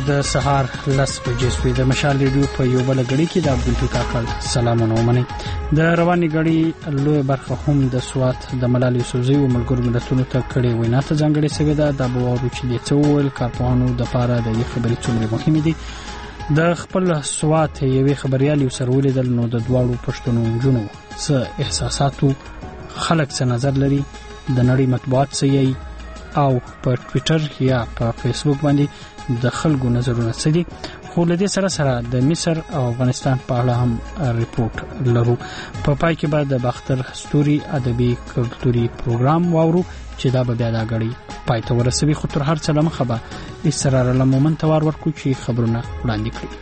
د سهار 10 بجې سوي د مشال ریډیو په یو بل غړي کې د عبدالفی کاکړ سلامونه ومني. د رواني غړي لوی برخه هم د سوات د ملال یوسفزي او ملګرو ملتونو ته کړي وینا ته ځانګړي سوي ده. د بوارو چې د څول کارپوهانو د پاره د دې خبرې څومره مهمه دي. د خپل سوات یوې خبريالي سرولې دل نو د دواړو پښتنو جنو څه احساساتو خلک څه نظر لري، د نړۍ مطبوعات څه یي او په ټوئیټر یا په فیسبوک باندې د خلکو نظرونه څه دي. خو له دې سره د مصر او افغانستان په اړه هم ریپورت لرو. په پای کې به د باختر ستوري ادبي کلتوري پروګرام واورو چې دا به بیا د غړي پای ته ورسوي. خو تر هر څه لمخه به اسرار له مومنت وار ورکو چې خبرونه وړاندې کړي.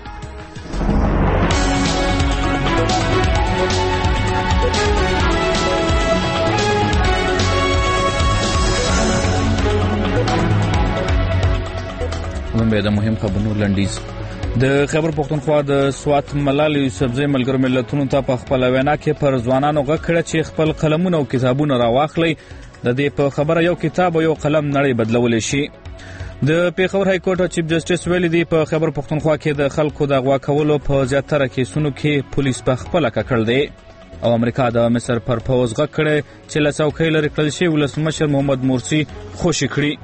د مهم خبرونو لنډیز. د خبر پښتونخوا د سوات ملال یوسفزي ملګرو ملتونو ته په خپل وینا کې پر ځوانانو غږ کړ چې خپل قلمونه او کتابونه راواخلي. د دې په خبره یو کتاب او یو قلم نړۍ بدلول شي. د پیښور های کورټ چیف جسټس ویلي دی په خبر پښتونخوا کې د خلکو د غوا کولو په زیاتره کیسونو کې پولیس په خپل ککړ دی. او امریکا د مصر پر پوز غږ کړ چې له څوکۍ لري کړل شي ولسمشر محمد مرسی خوشی کړي.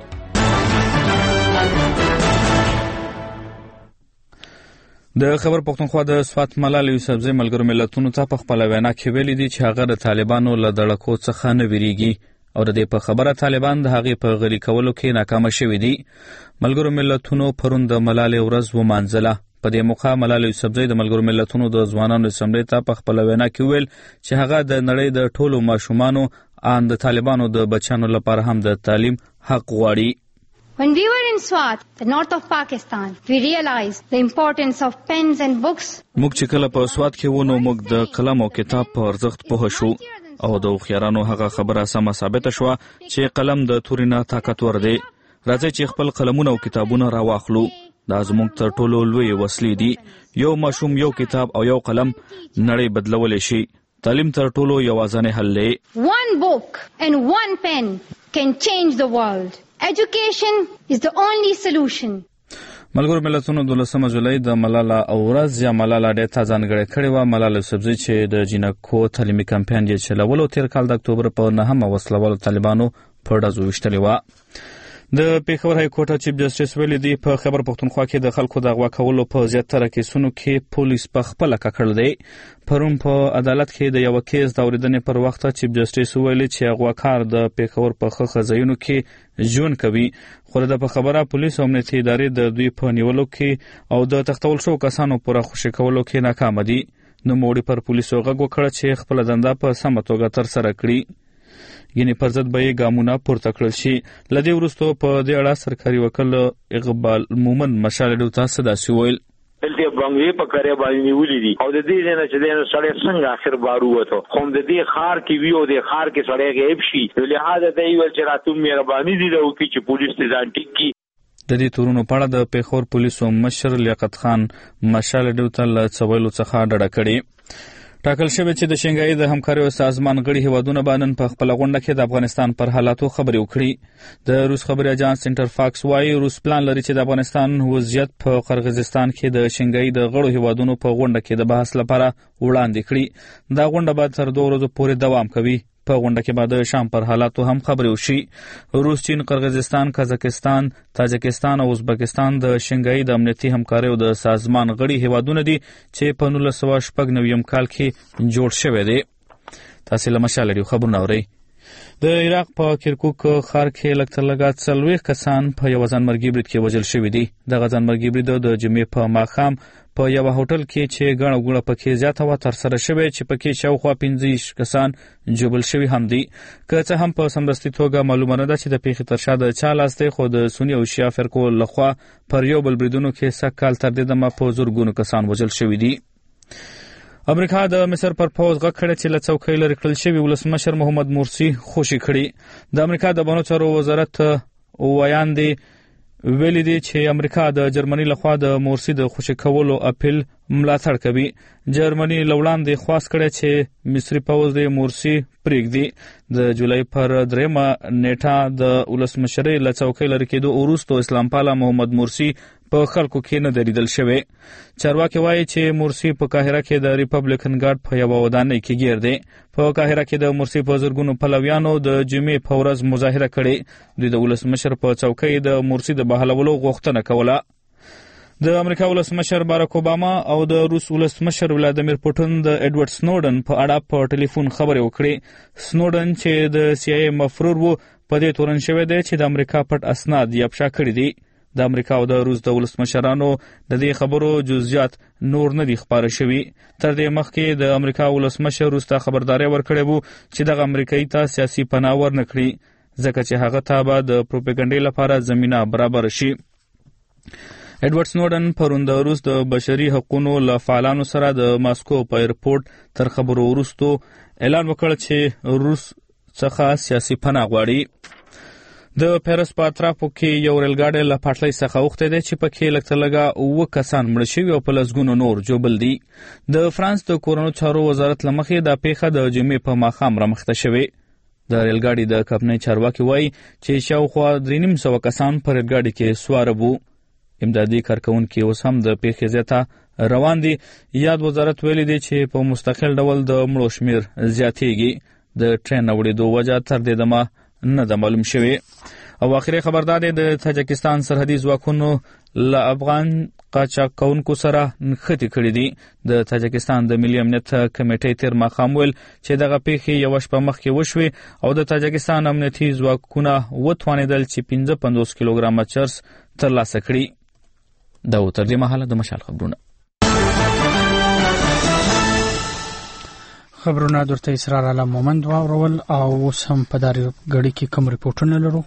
د خبر پښتونخوا د سوات ملال یوسفزي ملګرو ملتونو ته په خپل وینا کې ویلي دي چې هغه د طالبانو له دړکو څخه نه ویریږي او د دې په خبره طالبان د هغې په غلي کولو کې ناکام شوي دي. ملګرو ملتونو پرون د ملال ورځ ومانځله. په دې موخه ملال یوسفزي د ملګرو ملتونو د ځوانانو اسمبلی ته په خپل وینا کې ویل چې هغه د نړۍ د ټولو ماشومانو ان د طالبانو د بچانو لپاره هم د تعلیم حق غواړي. When we were in Swat, the north of Pakistan, we realized the importance of pens and books. موږ چې کله په سوات کې وونو موږ د قلم او کتاب په ارزښت پوه شو او د خيارانو هغه خبره سمه ثابته شو چې قلم د تورینه طاقتور دی. راځي چې خپل قلمونه او کتابونه راواخلو. دا زموږ تر ټولو لوی وسلې دي. یو ماشوم یو کتاب او یو قلم نړۍ بدلول شي. تعلیم تر ټولو یوازینی حل دی. One book and one pen can change the world. Education is the only solution. ملګرو ملتونو 12 جولای د ملالا اورز یا ملالا ډې ته ځانګړې کړې و. ملالا یوسفزي چې د جنکو تعلیمي کمپاین یې چلولو تیر کال د اکتوبر په 9 وسلوالو طالبانو په ډزو وشتلې و. د پیښور های کورټ چیف جسټس ویلي دی په خبر پښتونخوا کې د خلکو د غوا کولو په زیاتره کیسونو کې پولیس په خپل ککړ دی. پرون په عدالت کې د یو کیس د اوریدنې پر وخت چیف جسټس ویلي چې غواکار د پیښور په خزایونو کې ژوند کوي. خو د په خبره پولیس او امنیتي ادارې د دوی په نیولو کې او د تختول شو کسانو پر خوشی کولو کې ناکام دي. نو موړي پر پولیسو غږ وکړ چې خپل دنده په سمه توګه تر سره کړي. یعنی پر ضد به ګامونه پورته کړل شي. لدې وروسته په دې اړه سرکاري وکیل اقبال مومن مشال ډیو تاسو داسې ویل دلته بنګوي په کاري باندې نیولې دي او د دې نه چې د سړی څنګه اخر بارو وته خو د دې خار کې ویو د خار کې سړی غیب شي. لہذا د یو چې راتوم مهرباني دي او چې پولیس ته ځان ټیک کی. د دې تورونو په اړه د پیښور پولیسو مشر لیاقت خان مشال ډیو ته له څویلو څخه ډډه کړې. ټاکل شوی چې د شنګای د همکارۍ سازمان غړي هیوادونه باندې په خپل غونډه کې د افغانستان پر حالاتو خبرې وکړي. د روس خبري اژانس انټر فاکس وايي روس پلان لري چې د افغانستان وضعیت په قرغیزستان کې د شنګای د غړو هیوادونو په غونډه کې د بحث لپاره وړاندې کړي. دا غونډه به تر 2 ورځې پورې دوام کوي. په غونډه کې به د شام پر حالاتو هم خبرې وشي. روس، چین، قرغیزستان، قزاقستان، تاجکستان او ازبکستان د شنګای د امنیتي همکارۍ او د سازمان غړي هیوادونه دي چې په 1996 کال کې جوړ شوی دی. تاسو له مشال لري خبرونه اورئ. د عراق په کرکوک ښار کې لږترلږه 40 کسان په یو ځانمرګي برید کې وژل شوي دي. دغه ځانمرګي برید د جمعې په ماښام په یو هوټل کې چې ګڼه ګوڼه پکې زیاته وه ترسره شوې چې پکې شاوخوا 15 کسان جوبل شوي هم دي. که څه هم په سمدستي توګه معلومه نه ده چې د پیښې تر شا د چا لاس دی، خو د سني او شیعه فرقو لخوا پر یو بل بریدونو کې سږ کال تر دې دمه په زرګونو کسان وژل شوي دي. امریکا د مصر پر پوز غږ کړی چې له څوکۍ لرې کړل شوي ولسمشر محمد مرسی خوشي کړي. د امریکا د بڼو چارو وزارت ویاندې ویلي دی چې امریکا د جرمني لخوا د مرسی د خوشي کولو اپیل ملاتړ کوي. جرمني لوړاندې خواست کړی چې مصري پوز د مرسی پرېږدي. د جولای پر 3 نیټه د ولسمشرۍ له څوکۍ لرې کېدو وروسته اسلام پاله محمد مرسی په خلکو کې نه دریدل شوی. چارواکي وایي چې مرسي په قاهره کې د ریپبلیکن ګارد په یوه ودانۍ کې ګیر دی. په قاهره کې د مرسي په زرګونو پلویانو د جمعې په ورځ مظاهره کړې. دوی د ولسمشر په چوکۍ د مرسي د بحالولو غوښتنه کوله. د امریکا ولسمشر باراک اوباما او د روس ولسمشر ولادیمیر پوټین د ایډورډ سنوډن په اړه په ټلیفون خبرې وکړې. سنوډن چې د CIA مفرور وو په دې تورن شوی دی چې د امریکا پټ اسناد یې افشا کړي دي. د امریکا او د روس د ولسمشرانو د دې خبرو جزئیات نور نه دي خبره شوي. تر دې مخکې د امریکا ولسمشر روس ته خبرداري ورکړې وو چې دغه امریکایي ته سیاسي پناه ورنکړي ځکه چې هغه ته به د پروپاګاندا لپاره زمینه برابر شي. ایډورډ سنوډن پرون د روس د بشري حقوقو له فعالانو سره د ماسکو په ایرپورټ تر خبرو وروسته اعلان وکړ چې روس څخه سیاسي پناه غواړي. د پیرس په اطرافو کې یو ریلګاډی له پټلۍ څخه اوښتی دی چې پکې لږ تر لږه 9 کسان مړه شوي او په لسګونو نور ژوبل دي. د فرانس د کورونو چارو وزارت له مخې دا پیښه د جمعې په ماښام رامخته شوې. د ریلګاډي د کمپنۍ چارواکي وایي چې شاوخوا 350 کسان په ریلګاډي کې سواره وو. امدادي کارکونکي اوس هم د پیښې زیاته روان دي. یاد وزارت ویلي دی چې په مستقل ډول د مړو شمیر زیاتېږي. د ټرین اوړېدو وجه تر دې دمه نه ده معلوم شوی. او آخري خبر دا دی د تاجکستان سرحدي ځواکونو له افغان قاچاقونکو سره نښتې کړي دي. د تاجکستان د ملي امنیت کمیټې تیر ماښام ویل چې دغه پیښې یوه شپه مخکې وشوې او د تاجکستان امنیتي ځواکونه وتوانېدل چې 55 کیلوګرامه چرس ترلاسه کړي. دا و تر دې مهاله د مشال خبرونه. خبرونه درته اسرار علم مومند واورول او اوس هم په داري غړي کې کوم ریپورتونه لرو.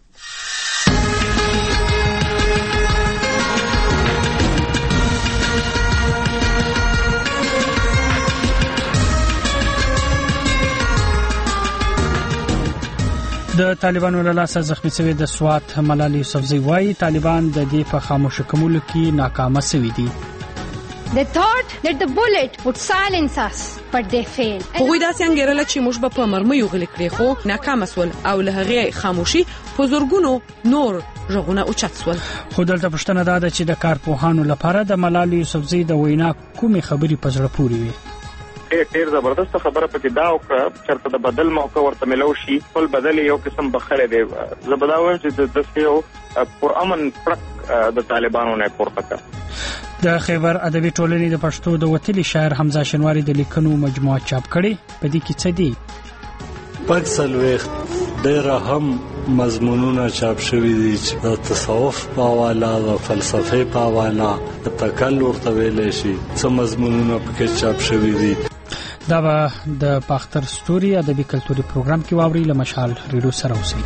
د طالبانو له لاسه زخمی شوی د سوات ملالۍ یوسفزۍ وایي طالبان د دې په خاموش کولو کې ناکام شوي دي. They thought that the bullet would silence us, but they failed. هغوی داسې انګیرله چې موږ به په مرمیو غلي کړي خو ناکام شول او له هغې خاموشي په زورګونو نور غږونه اوچت شول. خو دلته پوښتنه دا ده چې د کارپوهانو لپاره د ملالۍ یوسفزۍ د وینا کومې خبرې په زړه پورې وي. ډېر زبردست خبره پکې دا وکړه چېرته د بدل موقع ورته ملو شي خپل بدل یو قسم بخښلی دی. زه به دا وایم چې داسې یو پرامن پړک د طالبانو نه پورته کړه. د خیبر ادبي ټولنې د پښتو د وتلي شاعر حمزه شینواري د لیکنو مجموعه چاپ کړې. په دې کې څه دي؟ پک سلويخت ډېر هم مضمونونه چاپ شوي دي چې د تصوف په حواله د فلسفې په حواله د تکل ورته ویلی شي څه مضمونونه پکې چاپ شوي دي. دا به د پاختر ستوري ادبي کلتوري پروګرام کې واوري. له مشال ریډیو سره اوسئ.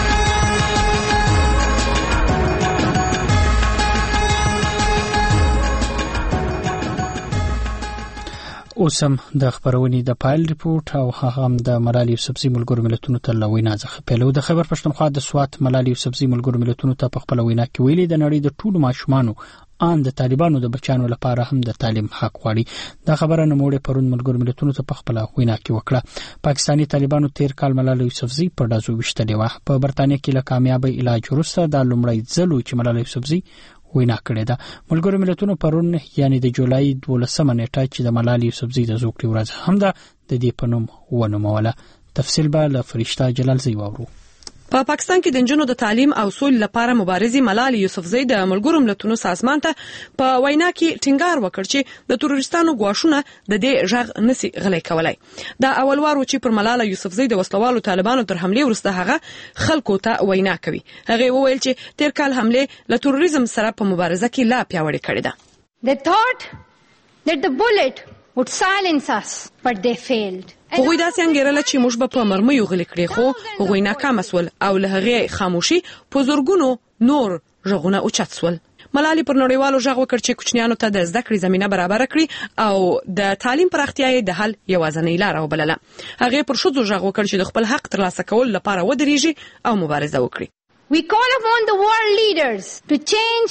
اوسم د خبرونې د پایل ریپورت او هم د ملالۍ یوسفزۍ ملګرو ملتونو ته له وینا څخه پیلو. د خیبر پښتونخوا د سوات ملالۍ یوسفزۍ ملګرو ملتونو ته په خپل وینا کې ویلي د نړۍ د ټولو ماشومانو ان د طالبانو د بچانو لپاره هم د تعلیم حق غواړي. دا خبره نوموړي پرون ملګرو ملتونو ته په خپل وینا کې وکړه. پاکستاني طالبانو تیر کال ملالۍ یوسفزۍ په ډازو وشتلې و. په برتانیې کې له کامیابی علاج وروسته د لومړی ځل چې ملالۍ یوسفزۍ وینا کړې ده. ملګرو ملتونو پرون یعنی د جولای 12 نیټه چې د ملالۍ یوسفزۍ د زوکړې ورځ هم ده د دې په نوم ونوموله. تفصیل به له فرشته جلالزی واورو. په پاکستان کې د نجونو د تعلیم او سولې لپاره مبارزې ملالۍ یوسفزۍ د ملګرو ملتونو سازمان ته په وینا کې ټینګار وکړ چې د تروریستانو ګواښونه د دې غږ نسی غلي کولای. دا اول وار چې پر ملالۍ یوسفزۍ د وسلوالو طالبانو تر حمله وروسته هغه خلکو ته وینا کوي. هغه وویل چې تیر کال حمله له تروریزم سره په مبارزه کې لا پیاوړې کړې ده. They thought that the bullet would silence us, but they failed. هغوی داسې انګیرله چې موږ به په مرمیو غلي کړي خو هغوی ناکام شول او له هغې خاموشي په زورګونو نور غږونه اوچت شول. ملالۍ پر نړیوالو غږ وکړ چې کوچنیانو ته د زده کړې زمینه برابر کړي او د تعلیم پراختیا یې د حل یوازینۍ لاره وبلله. هغې پر ښځو غږ وکړ چې د خپل حق ترلاسه کولو لپاره ودرېږي او مبارزه وکړي. We call upon the world leaders to change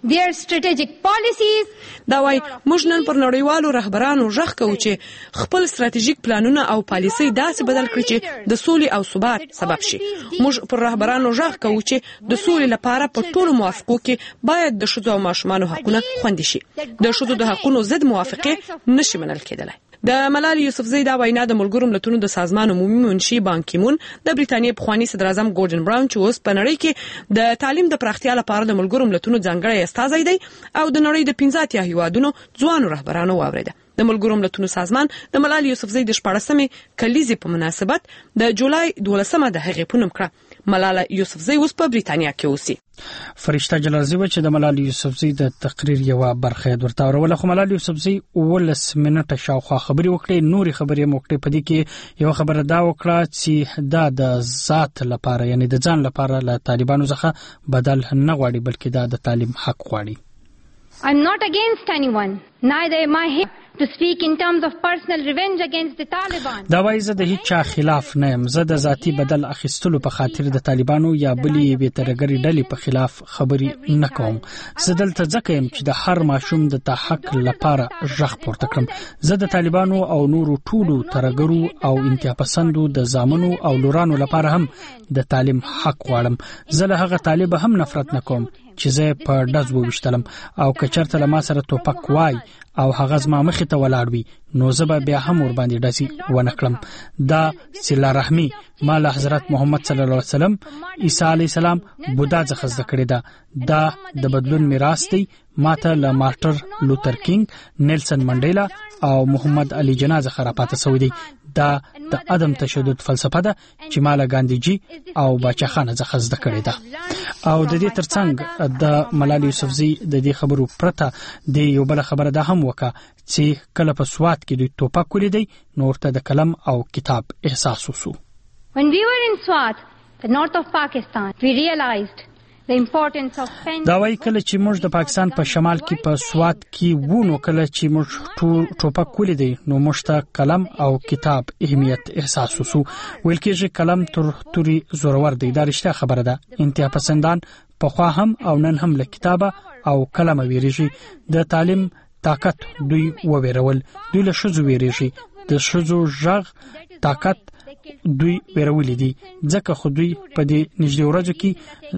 their strategic policies. دا وای موږ نن پر نړیوالو رهبرانو ژغ کوو چې خپل ستراتیژیک پلانونه او پالیسي داسې بدل کړي چې د سولې او ثبات سبب شي. موږ پر رهبرانو ژغ کوو چې د سولې لپاره په ټولو موافقو کې باید د ښځو او ماشومانو حقونه خوندي شي. د ښځو د حقونو ضد موافقه نشي منل کېدلی. د ملالي یوسفزۍ دا وینا د ملګرو ملتونو د سازمان عمومي منشي بان کی مون د بریټانیا پخوانی صدر اعظم ګورډن براون چې اوس په نړۍ کې د تعلیم د پراختیا لپاره د ملګرو ملتونو ځانګړی استازی دی او د نړۍ د 15 هیوادونو ځوانو رهبرانو واوریده. د ملګرو ملتونو سازمان د ملالي یوسفزۍ د 14مې کلیزې په مناسبت د جولای 12مه د هغې په نوم کړه. ملاله یوسفزۍ اوس په بریټانیا کې اوسي. فرشته جلالزی و چې د ملالي یوسفزۍ د تقریر یو برخه ورته اوروله. خو ملالي یوسفزۍ 19 منټه شاوخوا خبري وکړې، نوري خبري موکړې. په دې کې یو خبره دا وکړه چې دا د ذات لپاره یعنی د ځان لپاره له طالبانو څخه بدل نه غواړي بلکې دا د تعلیم حق غواړي. I'm not against anyone, neither am I here to speak in terms of personal revenge against the Taliban. دا وایي زه د هیڅ چا خلاف نه یم. زه د ذاتي بدل اخیستلو په خاطر د طالبانو یا بلې بې ترهګرې ډلې په خلاف خبرې نه کوم. زه دلته ځکه یم چې د هر ماشوم د حق لپاره غږ پورته کړم. زه د طالبانو او نورو ټولو ترهګرو او انتهاپسندو د زامنو او لورانو لپاره هم د تعلیم حق غواړم. زه له هغه طالب هم نفرت نه کوم چې زه په ډز وویشتلم او کچرته له ما سره توپک وای او هغه زما مخې ته ولاړ وي نو زه به بیا هم ور باندې ډزې ونه کړم. دا صله رحمي ما له حضرت محمد صلی الله علیه وسلم، عیسی علیه السلام، بودا څخه زده کړې ده. دا د بدلون میراث دی. ماته له مارټر لوتر کینګ، نیلسن منډیلا او محمد علی جناح څخه راپاته شوی دی. دا د عدم تشدد فلسفه ده چې ما له ګاندیجي او باچاخانه څخه زده کړې ده. او د دې ترڅنګ د ملالي یوسفزۍ د دې خبرو پرته د یو بل خبره ده هم وکړه چې کله په سوات کې دوی توپک ولیدي نو ورته د قلم او کتاب احساس وسو. When we were in Swat, the north of Pakistan, we realized the importance of pen. دا وایي کله چې موږ د پاکستان په شمال کې په سوات کې وو نو کله چې موږ ټوپک ولیدي نو موږ ته قلم او کتاب اهمیت احساس وسو. ویل کېږي قلم تر توري زورور دی. دا رښتیا خبره ده. انتها پسندان پخوا هم او نن هم له کتابه او قلم ویریږي. د تعلیم طاقت دوی وویرول. دوی له ښځو ویریږي. د ښځو غږ طاقت دوی ویرولې دي. ځکه خو دوی په دې نږدې ورځو کې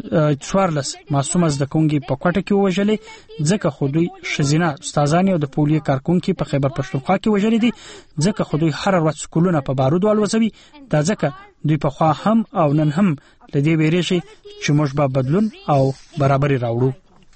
14 معصومه زده کوونکي په کوټه کې وژلې. ځکه خو دوی ښځینه استادان او د پولیو کارکونکي په خیبر پښتونخوا کې وژلې دي. ځکه خو دوی هر ورځ سکولونه په بارود والوځوي. دا ځکه دوی په خوا هم او نن هم لدې ویریږي چې موږ به بدلون او برابري راوړو.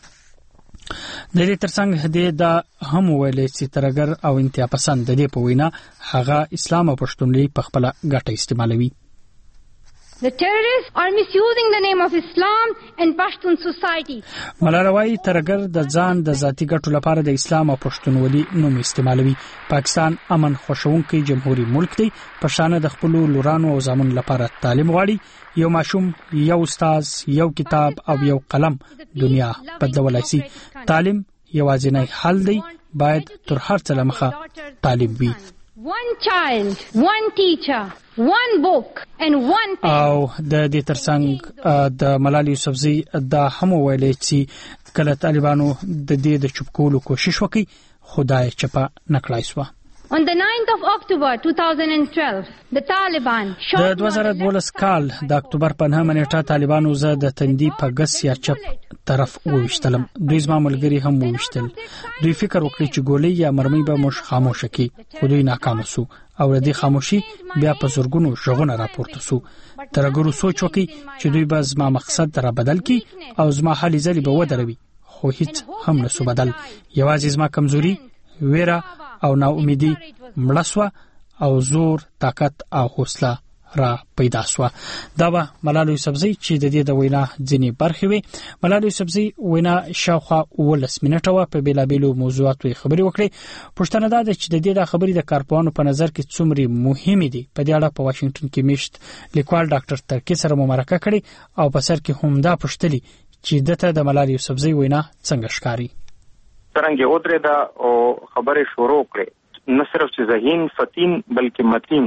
د دې ترڅنګ دا هم ویلې چې ترهګر او انتهاپسند د دې په وینا هغه اسلام او پښتونولي په خپل ګټه استعمالوي. The terrorists are misusing the name of Islam and Pashtun society. ملاروي ترهګر د ځان د ذاتي ګټو لپاره د اسلام او پښتونولي نوم استعمالوي. پاکستان امن خوشونکي جمهوریت ملک دی. پښتانه د خپل لورانو او زامن لپاره تعلیم غواړي. یو ماشوم، یو استاد، یو کتاب او یو قلم دنیا بدلولای شي. تعلیم یوازینی حل دی. باید تر هر څه لمخه تعلیم وي. One child, one teacher, one book and one pen. او د دې ترڅنګ د ملالي یوسفزۍ دا هم ویلې چې کله طالبانو د دې د چوپ کولو کوشش وکړي خدای چپه نکړای سو. On the 9th of October 2012, the Taliban shot. د 2012 کال د اکتوبر په 9 نیټه طالبانو زه د تندي په ګس یا چپ طرف وویشتلم. دوی زما ملګری هم وویشتل. دوی فکر وکړي چې ګولۍ یا مرمۍ به موږ خاموش کړي، خو دوی ناکام شو او د دې خاموشي بیا په زورګونو ژغونه راپورته شو. ترهګرو سوچ وکړي چې دوی به زما مقصد را بدل کړي او زما حالي ځلې به ودروي، خو هیڅ هم نسو بدل. یوازې زما کمزوري، ویره او نا امیدي مړسوه او زور، طاقت او حوصله را پیدا شو. دا به ملالي یوسفزۍ چې د دې د وینا ځینې برخې وي. ملالي یوسفزۍ وینا شاوخوا 19 منټه و. په بیلابیلو موضوعاتو خبرې وکړې. پښتنه دا چې د دې د خبرې د کارپوهانو په نظر کې څومره مهمه دي. په دې اړه په واشنگټن کې میشت لیکوال ډاکټر ترکی سره مرکه کړې او په سر کې هم دا پوښتلې چې دته د ملالي یوسفزۍ وینا څنګه ښکاري. څنګه ودرې دا او خبره شروع کړې. نه صرف چې ذهین فتین بلکې متین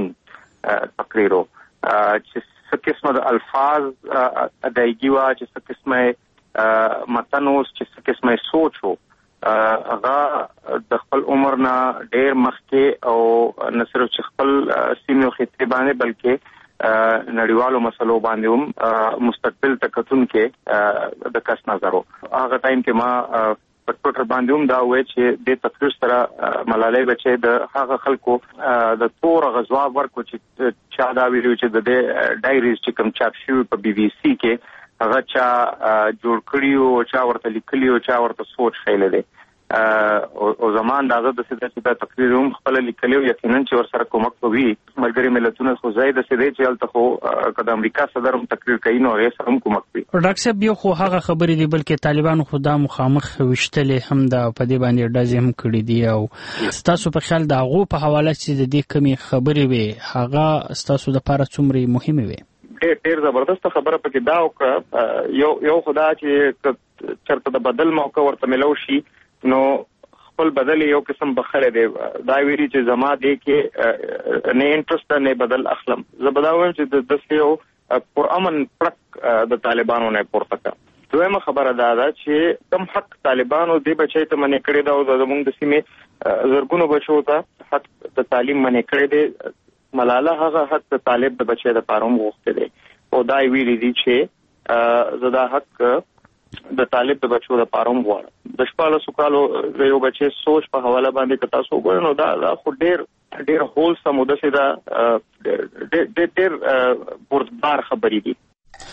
تقریرو چې څه قسمه د الفاظ ادایګي وا، چې څه قسمه متن اوس چې څه قسمه سوچ وو هغه د خپل عمر نه ډېر مخکې او نه صرف چې خپل سیمې او خطې باندې بلکې نړیوالو مسلو باندې هم مستقبل تکتون کې د کس نظر وو. هغه ټایم کې ما په ټوټر باندې هم دا وایي چې د تفسیر سره ملالۍ بچي د هغه خلکو د تور غزواب ورکو چې چا دا ویلو چې د ډایریز چې کوم چاپ شوی په بي بي سي کې هغه چا جوړ کړی او چا ورته لیکلی او چا ورته سوچ خیل دی او زمان داغه د سیده تقریر هم خپل لیکلی او یقینا چې ور سره کومک کوي ملګری ملتونه خو زید سیده چې الته خو کله امریکا صدر هم تقریر کوي نو یې سره هم کومک کوي. ډاکټر صاحب یو خو هغه خبرې دی بلکې طالبانو خو دا مخامخ وشتلې هم د پدې باندې ډازې هم کړې دي او تاسو په خیال دا غو په حواله چې د دې کمی خبرې وي هغه تاسو د لپاره څومره مهمه وي؟ ډېر زبردست خبره پکې دا وکړه یو خدا چې چرته د بدل موقع ورته ملو شي نو خپل بدل یو قسم بخره دی دا ویری چې زما دی کې نه انټرست نه بدل اخلم زبداوم چې د سیو پر امن پرک د طالبانو نه پورته کا. دویمه خبره دا چې کم حق طالبانو دی بچی ته منې کړی دا او زموږ د سیمې زرګونو بچو ته حق د تعلیم منې کړی دی. ملاله هغه حق د طالب د بچی د پاروم غوښته دی او دا ویری دی چې زدا حق د طالب د بچو د پاروم غواړي. د شپاله سوکالو یو بچی سوچ په حواله باندې کتا سو ګورنو دا خو ډېر هول سموده سي دا ډېر بردبار خبرې دي.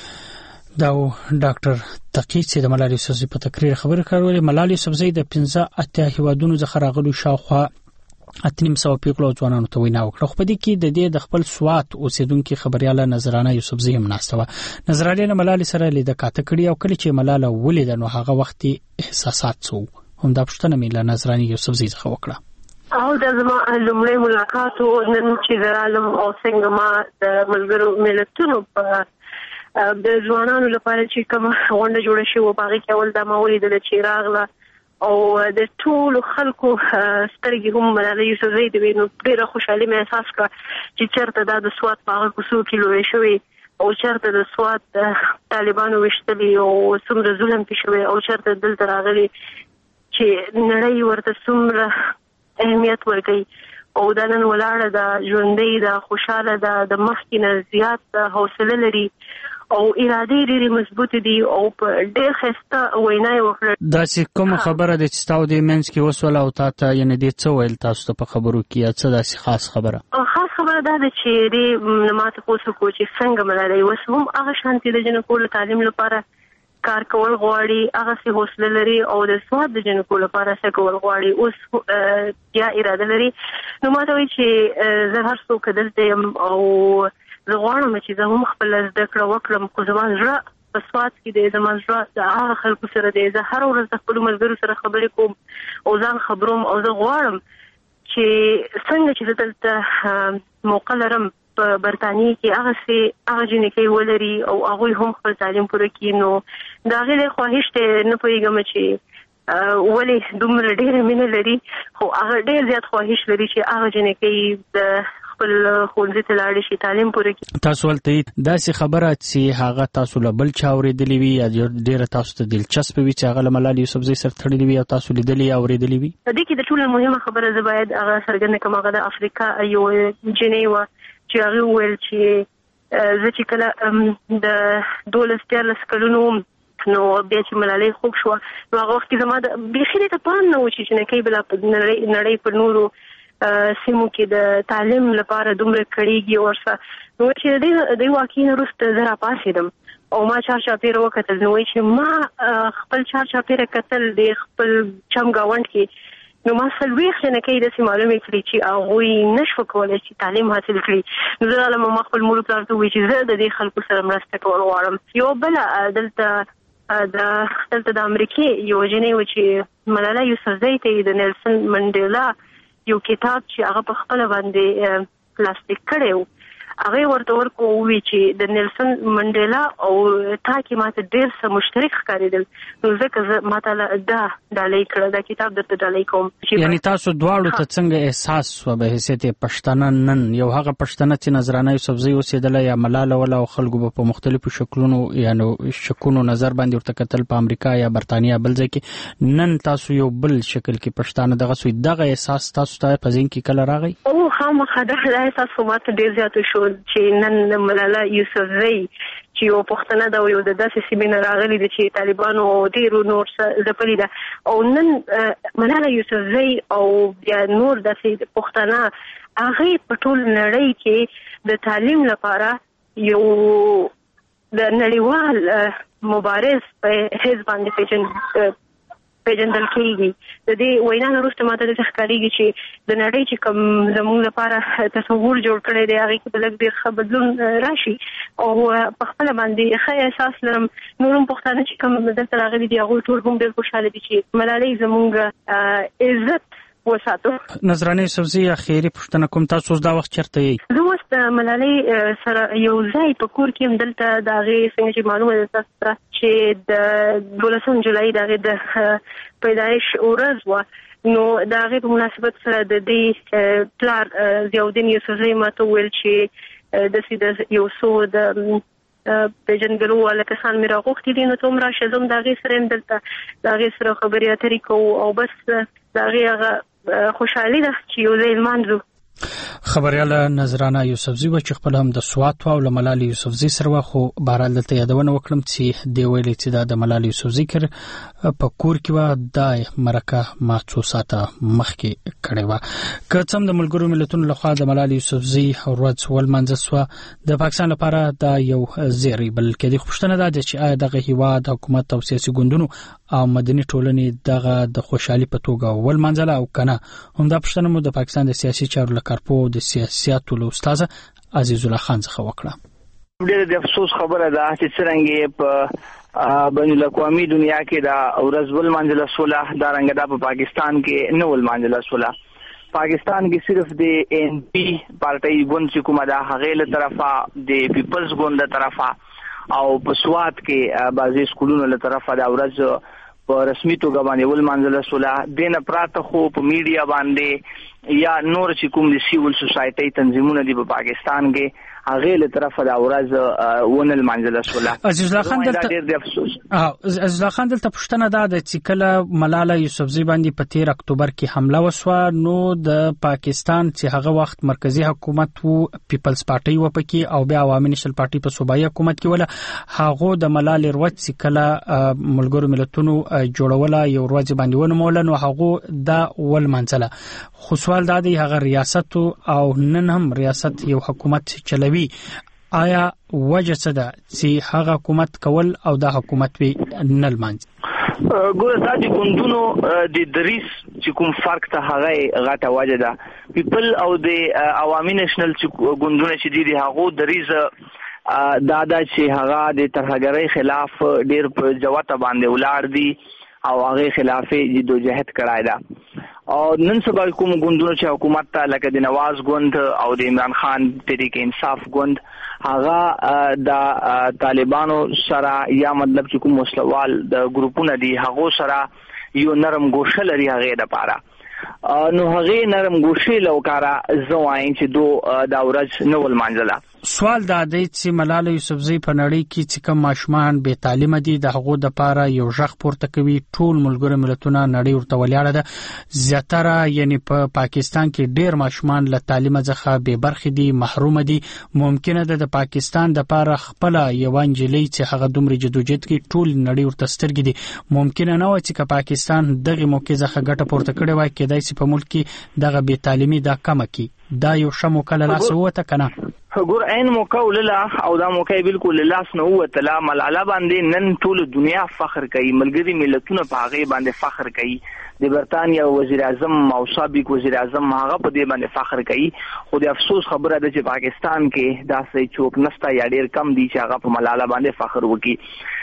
دا ډاکټر تقی چې د ملالۍ یوسفزۍ په تقریر خبرې کړولې. ملالۍ یوسفزۍ د 15 هیوادونو څخه راغلو شاوخوا 800 پیغلو ځوانانو ته وینا وکړه. خو په دې کې د دې د خپل سوات اوسیدونکو خبرياله نظرانه یوسفزۍ هم ناستوه. نظرانه ملالۍ سره لید کاته کړی او کله چې ملاله ولید نو هغه وخت احساسات سو هم دا پښتنه مله نظرانه یوسفزۍ څخه وکړه. او د زما لومړی ملاقات نن چې درالم او څنګه ما د ملګرو ملتونو په د ځوانانو لپاره چې کوم غونډه جوړه شوه په هغه کې اول د ماولید د چیراغله او د ټول خلکو سترګې هم ملالۍ یوسفزۍ د وینو ډېر خوشحالي مې احساس کړه چې چرته د سوات په هغه کوڅو کې لوی شوی او چرته د سوات طالبانو وشتلي او څومره ظلم پې شوی او چرته دلته راغلي چې نړۍ ورته څومره اهمیت ورکوي او دا نن ولاړه د ژوندۍ د خوشحاله د مخکې نه زیات حوصله لري او اراده ډېرې مضبوط دي او په ډېر ښایسته وینا یې وکړه. دا چې کومه خبره ده چې تاسو د منځ کې وسوله او تاسو یعنی دې څه ویل تاسو ته په خبرو کې څه داسې خاص خبره؟ خاص خبره دا ده چې دې ماته پوښتنه کوي چې څنګه ملالۍ اوس هم هغه شانتي د جنکو تعلیم لپاره کار کول غواړي هغه سي حوصله لري او د سواد د جنکو لپاره څه کول غواړي اوس یا اراده لري. نو ماته وایي چې زه هر څوک دلته او زه غواړم چې زه هم خپل زده کړه وکړم خو زما زړه په سوات کې دی زما زړه د هغه خلکو سره دی. زه هر ورځ د خپلو ملګرو سره خبرې کوم او ځان خبروم او زه غواړم چې څنګه چې زه دلته موقع لرم په برطانیې کې هغه جنکۍ ولري او هغوی هم خپل تعلیم پوره کړي. نو د هغې د خواهش دی نه پوهېږم چې ولې دومره ډېره مینه لري خو هغه ډېر زیات خواهش لري چې هغه جنکۍ د خپل ښوونځي ته لاړ شي تعلیم پوره کړي. تاسو ولته داسې خبره چې هغه تاسو له بل چا اورېدلې وي یا ډېره تاسو ته دلچسپه وي چې هغه له ملالۍ یوسفزۍ سره تړلې وي او تاسو لیدلې یا اورېدلې وي؟ په دې کې د ټولو مهمه خبره زه باید هغه څرګنده کړم هغه د افریقا یو جنۍ وه چې هغې وویل چې زه چې کله د 12 کلونو نو بیا چې ملالۍ خوب شوه نو هغه وخت کې زما بیخي دې ته پام نه و چې جنکۍ بله په نړۍ پر نورو سیمو کې د تعلیم لپاره دومره کړيږي ورسره نو چې د واقعي وروسته زه راپاڅېدم او ما چارچاپېره وکتل نو چې ما خپل چارچاپېره کتل د خپل چم ګاونډ کې نو ما 40 جنکۍ داسې معلومې کړې چې هغوی نشو کولی چې تعلیم حاصل کړي. نو زه راغلم ما خپل مور پلار ته وویل چې زه د دې خلکو سره مرسته کول غواړم. یو بله دلته د امریکې یو جنۍ و چې ملالۍ یوسفزۍ ته د نیلسن منډیلا یو کتاب چې هغه په خپله باندې پلاستیک کړی و هغه ورته ورکو وی چې د نیلسن منډیلا او تا کې ماته ډېر څه مشترک ښکارېدل نو ځکه ماته دا ډالۍ کړه دا کتاب درته ډالۍ کوم یعنی تاسو دواړو ته څنګه احساس و به حیثیت پښتانه نن یو هغه پښتانه چې نظرانه یوسفزۍ اوسېدله یا ملاله ولا او خلکو په مختلفو شکلونو یعنی شکونو نظر باندې ورته کتل په امریکا یا برتانیا بل ځای کې نن تاسو یو بل شکل کې پښتانه دغه سوی دغه احساس تاسو ته په ذهن کې کله راغی او خامخا دا احساس خو ماته ډېر زیات شو چې نن ملاله یوسفزۍ چې یو پښتنه دا یو د داسې سیمې نه راغلي دي چې طالبانو ډېرو نور ځپلي ده او نن ملاله یوسفزۍ او بیا نور داسې پښتانه هغې په ټول نړۍ کې د تعلیم لپاره یو د نړیوال مبارز په حیث باندې پیژندل کېږي د دې وینا نه وروسته ماته داسې ښکارېږي چې د نړۍ چې کوم زموږ لپاره تصور جوړ کړی دی هغې کې به لږ ډېر ښه بدلون راشي او په خپله باندې ښه احساس لرم نور هم پښتانه چې کوم دلته راغلي دي هغوی ټول هم ډېر خوشحاله دي چې ملالۍ زموږ عزت وساتو. نظرانه یوسفزۍ اخیری پوښتنه کوم تاسو دا وخت چیرته یې؟ زه اوس د ملالۍ سره یو ځای په کور کې یم دلته د هغې څنګه چې معلومه ده تاسو ته چې د 12 جولای د هغې د پیدایش ورځ وه نو د هغې په مناسبت سره د دې پلار ضیاءالدین یوسفزۍ ماته وویل چې داسې د یو څو د پیژندګلو والا کسان مې راغوښتي دي نو ته هم راشه زه هم د هغې سره یم دلته د هغې سره خبرې اترې کوو او بس د هغې هغه خوشحالي ده چې یو ځای لمانځو. خبرياله نظرانه یوسفزۍ و چې خپل هم د سوات او ملالۍ یوسفزۍ سره خو بهرحال دلته یادونه وکړم چې دی ویلي چې دا د ملالۍ یوسفزۍ په کور کې و د مرکه ما څو ساعته مخکې کړې و که څم د ملګرو ملتونو لخوا د ملالۍ یوسفزۍ ورځ ولمانځل شوه د پاکستان لپاره دا یو زیری بلکې د پوښتنه ده چې آیا دغه هیواد حکومت او سیاسي ګوندونو او مدني ټولنې دغه د خوشحالي په توګه ولمانځله او کنه همدا پوښتنه مو د پاکستان د سیاسي چارو لکارپو د سیاستو له استاد عزیز الله خان څخه وکړه. ډېر د افسوس خبره ده چې څنګه په بین الاقوامي دنیا کې دا ورځ ولمانځل شوه دا رنګ دا په پاکستان کې نه ولمانځل شوه. پاکستان کې صرف د ان پی پارټي ګوند چې کومه ده هغه له طرفه د پیپلز ګوند له طرفه او په سوات کې بعضي سکولونو له طرفه دا ورځ په رسمي توګه باندې ولمانځل شوه. دنه پراته خو په میډیا باندې یا نور چې کوم د سیول سوسایټي تنظیمونه دي په پاکستان کې هغه له طرفه دا ورځ ونل منځله شوله. عزیز الله خان دلته عزیز الله خان دلته پوښتنه ده چې کله ملاله یوسفزۍ باندې په 13 اکتوبر کې حمله وشوه نو د پاکستان چې هغه وخت مرکزی حکومت وو پیپلز پارټي و پکې او بیا عوامي نېشنل پارټي په صوبایي حکومت کې ولا هغه د ملالۍ ورځ چې کله ملګرو ملتونو جوړوله یو ورځ باندې ونمول نو هغه دا ول منځله خو سوال دا دی هغه ریاست او نن هم ریاست یو حکومت چلوي آیا وجه څه ده چې هغه حکومت کول او دا حکومت وی نه لمانځي؟ ګوره دا د ګوندونو د دریس چې کوم فرق ته هغه غټه وجه ده پیپل او د عوامي نېشنل چې ګوندونه چې دي هغه دریس دا چې هغه د ترهګرۍ خلاف ډېر په جوته باندې ولاړ دي او هغه خلاف جدوجہد کړای ده او نن سبا کوم ګوندونو چې حکومت ته لکه د نواز ګوند او د عمران خان تحریک انصاف ګوند هغه د طالبانو سره یا مطلب چې کوم مسلوال د ګروپونو دي هغه سره یو نرم ګوشه لري هغه د پاره نو هغه نرم ګوشه لوکارا زواین چې دا ورځ نو ولمانځله. سوال دا دی چې ملاله یوسفزۍ په نړۍ کې چې کوم ماشومان بې تعلیمه دي د هغو د پاره یو ژغ پورته کوي ټول ملګرو ملتونه نړۍ ورته ولاړه ده زیاتره یعنی په پاکستان کې ډېر ماشومان له تعلیم څخه بې برخې دي محروم دي ممکنه ده د پاکستان د پاره خپل یو انجلۍ چې هغه دومره جدوجہد کوي ټول نړۍ ورته سترګې دي ممکنه نه و چې پاکستان دغه موقع څخه ګټه پورته کړي وای کېدای شي په ملک کې دغه بې تعلیمي دا کم کی دا یو شمو کله لاس وته کنه ګور عین موقع ولله او دا موقع بالکل لاس نه وته لا ملاله باندې نن ټول دنیا فخر کوي ملګری ملتونه په هغه باندې فخر کوي د برتانیا وزیر اعظم او سابق وزیر اعظم هغه په دې باندې فخر کوي خو د افسوس خبره ده چې پاکستان کې داسې چوک نستا یا ډیر کم دي چې هغه په ملاله باندې فخر وکړي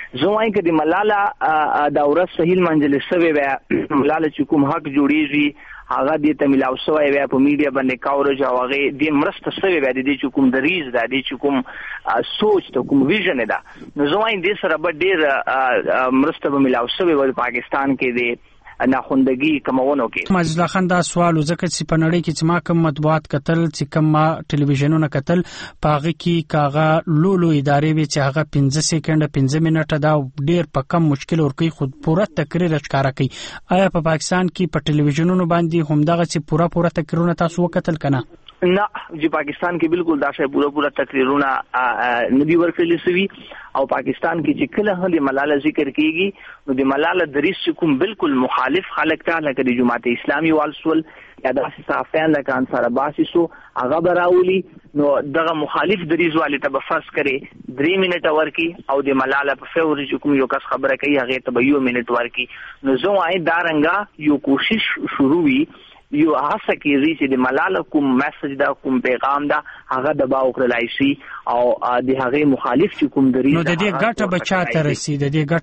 زه وایم چې د ملاله دا ورځ صحیح منځل سوي وي ملاله چې کوم حق جوړیږي هغه دې ته ملاو سوی وي په میډیا باندې کاورج او هغه دې مرسته سوی وي د چې کوم دریز ده د چې کوم سوچ ته کوم ویژن ده نو زه وایم دې سره به ډېر مرسته به ملاو سوی وي پاکستان کې د ناخوندگی کمونو کې. مجید الله خان دا سوال ځکه چې په نړۍ کې چې ما کوم مطبوعات کتل چې کوم ما ټلویزیونونه کتل پاغه کې کاغه لولو ادارې وی چې هغه 15 سکند 15 منټه دا ډیر په کم مشکل ورکی خود پوره تقریر ښکارا کوي. آیا په پاکستان کې په ټلویزیونونو باندې همدغه چې پوره تقریرونه تاسو وکتل کنه؟ نه چې پاکستان کې بالکل دا شی پوره تقریرونه ندی ورکړل سوي او پاکستان کې چې کله هم د ملاله ذکر کیږي نو د ملاله دریس کوم بالکل مخالف خلک ته لکه د جماعت اسلامي والسول یا د صحافیان لکه انصار عباسي سو هغه براولي نو دغه مخالف دریز والی ته بفرض کړي 3 منټه ورکی او د ملاله په فیور چې کوم یو کس خبره کوي هغه ته 1 منټ ورکی نو زه وایم دا رنګه یو کوشش شروع وي یو هڅه کیږي چې د ملاله کوم میسج دا کوم پیغام دا هغه دباو کړلای شي او د هغه مخالف چې کوم دریز نو د دې ګټه بچاته رسی د دې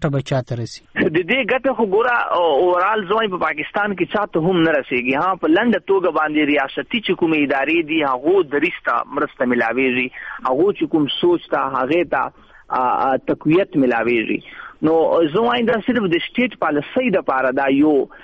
ګټه خو ګوره اورال زوی په پاکستان کې چاته هم نه رسیږي ها په لنډه توګه باندې ریاستي چې کوم ادارې دي هغه دریستا مرسته ملاويږي هغه چې کوم سوچ تا هغه تا تقویت ملاويږي نو زوی دا صرف د سټیټ پالیسي د پاره دا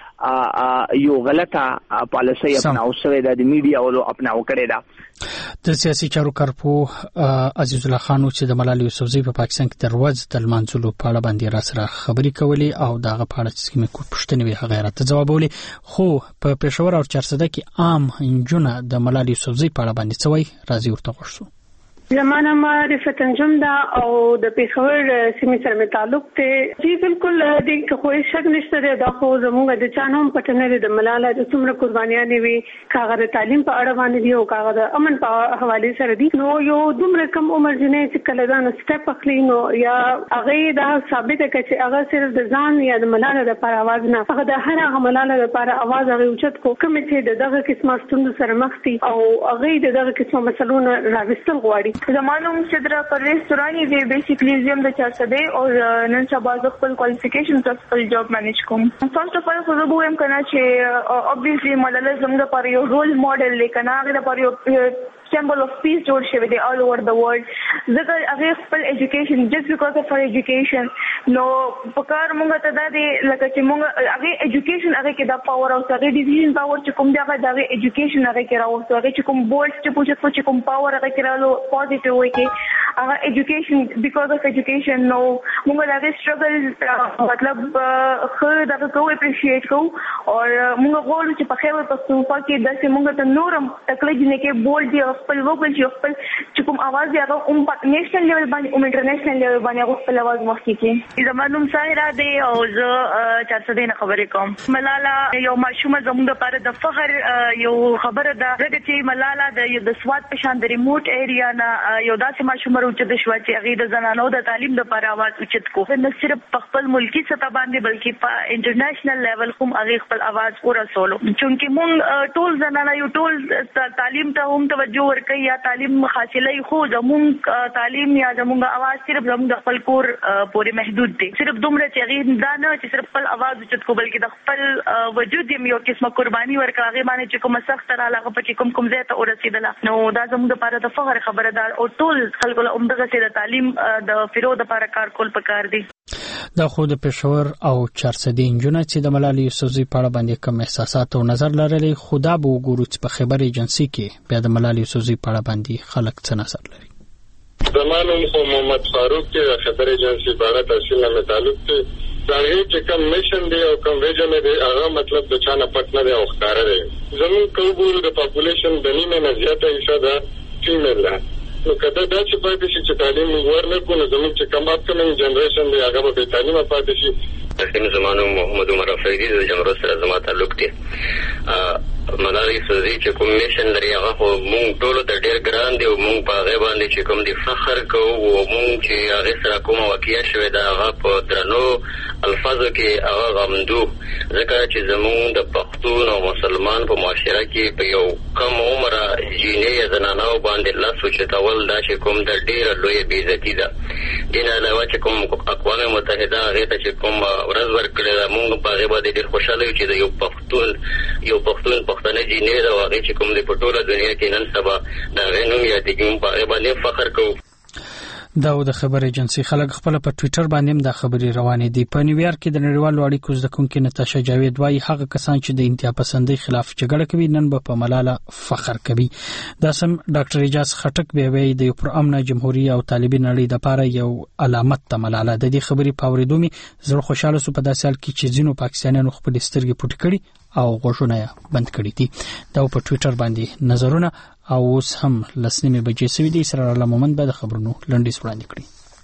یو غلطه پالیسي اپناو شوې ده د میډیا ولو اپناو کړې ده. د سیاسي چارو کارپو عزیز الله خان چې د ملالۍ یوسفزۍ په پاکستان کې دروازه تل منځلو په اړه باندې را سره خبرې کولې او دغه په اړه چې کوم پوښتنې وي هغه راته جوابولې خو په پېښور او چارسده کې عام انجونه د ملالۍ یوسفزۍ په اړه باندې څه وایي راځي ورته غوښتو. زمانہ معرفت انجم دا او د پیښور سیمې سره مې تعلق ته چې بالکل د کوئی شک نشته دا خو زموږ د چانوم پټنې د ملاله د څومره قربانیانې وي کاغه د تعلیم په اړه باندې دی او کاغه د امن په حواله سره دی نو یو دومره کم عمر جنې چې کله دا سټپ اخلي نو یا هغه دا ثابت کړي چې هغه صرف د ځان یا د ملاله لپاره आवाज نه هغه د هر هغه ملاله لپاره आवाज هغه اوچت کو کوم چې دغه قسمه ستوند سره مخ دي او هغه دغه قسمه مسلونه راوستل غواړي. زمانوم چې در پرېز تورانی دی بیسیکلی زم د چارسده او نن سبا د خپل کوالیفیکیشن تر خپل جاب مینیج کوم. فرست اف ال خو زه وایم کنه چې obviously ملاله زموږ لپاره یو رول ماډل لیکنه هغه لپاره یو symbol of peace جوړ شوی دی all over the world. ځکه هغه خپل education just because of her education نو پکار موږ ته د لکه چې موږ هغه education هغه کې د پاور او هغه decision power چې کوم دغه د education هغه کې راوځي هغه چې کوم بولډ چې کوم power هغه کې راو positive وي کې هغه education because of education نو موږ د struggle مطلب خو دا کو appreciate کو او موږ غواړو چې په خیر پښتونخوا کې د موږ ته نورم تکلیف نه کې بولډ خپل وګل چې خپل چې کوم आवाज دی هغه نېشنل لیول باندې او انټرنیشنل لیول باندې خپل आवाज مخکې کی. زمانوم ساحره دی او زه چارسده نه خبرې کوم. ملاله یو ماشومه زموږ لپاره د فخر یو خبره ده چې ملاله د سواد په شان د ریموټ ایریا نه یو داسې ماشومه اوچت شو چې هغه د زنانو د تعلیم لپاره आवाज اوچت کو نه صرف په خپل ملکی سطح باندې بلکې په انټرنیشنل لیول هم هغه خپل आवाज ورسولو چې موږ ټول زنانه یو ټول تعلیم ته هم توجه ورکړي یا تعلیم حاصلای خو زموږ تعلیم یا زموږ आवाज صرف زموږ خپل کور پورې محدود دي صرف دومره چې هغه دا نه چې صرف خپل आवाज اوچت کو بلکې د خپل وجود یو قسمه قرباني ورکړه هغه باندې چې کوم سخت را لغه په کوم ځای ته ورسېدله نو دا زموږ لپاره د فخر خبره ده او ټول خلکو له عمدغه سره تعلیم د فیرود لپاره کار کول پکار دي. دا خو د پېښور او چارسده انجونه چې د ملالۍ یوسفزۍ په اړه باندې کوم احساسات او نظر لري خدا به وګورو چې په خبر ایجنسی کې بیا د ملالۍ یوسفزۍ په اړه باندې خلک څه نظر لري. زمانوم خو محمد فاروق کې خبر ایجنسی په اړه تفصیل نه تعلق دی دا چې کوم میشن دی او کوم ویژن دی هغه مطلب د چانه پټ نه دی او ښکار دی زموږ کوو د پاپولیشن د نیمه نه زیاته حصہ ده فیمیل ده نو کله دا چې پاتې شي چې تعلیم ورنکو نو زموږ چې کوم اپکمنګ جنریشن دی هغه به تعلیم پاتې شي. اسیم زمانوم محمد عمر افریدی د جمهور سره زما تعلق دی. ملالۍ یوسفزۍ چې کوم میشن لري هغه خو مونږ ټولو ته ډېر ګران دی او مونږ په هغې باندې چې کوم د فخر کوو او مونږ چې هغې سره کومه واقعه شوې ده هغه په درنو الفاظو کې هغه غمدو ځکه چې زمونږ د پښتون او مسلمان په معاشره امریکا کې په یو کم عمره جینۍ زنانو باندې لاس اوچتول دا چې کوم د ډېره لویه بېعزتي ده. دې نه علاوه چې کوم اقوام متحده هغې ته چې کوم ورځ ورکړې ده، موږ په هغې باندې ډېر خوشحاله یو چې د یو پښتنه جینۍ ده او هغې چې کوم دی په ټوله دنیا کې نن سبا د هغې نوم یادېږي. موږ په هغې باندې فخر کوو. دا د خبر ایجنسی خلک خپل په ټوئیټر باندې هم دا خبري روانې دي. په نیویارک کې د نړیوالو اړیکو زده کوونکې نتاشا جاوید وايي هغه کسان چې د انتها پسندۍ خلاف جګړه کوي نن به په ملاله فخر کوي. دا سم ډاکټر اجاز خټک به وي د پرامن جمهوریت او طالبي نړۍ لپاره یو علامت ته ملاله. د دې خبري پاوریدو می زړه خوشاله سو په داسې حال کې چې ځینو پاکستانیانو خپل سترګې پټ کړي او غوښونه بند کړي دي. دا په ټوئیټر باندې نظرونه او اوس هم لسنیمه بجې سوي دي. سره الله مومن به د خبرونو لنډیز وړاندې کړي.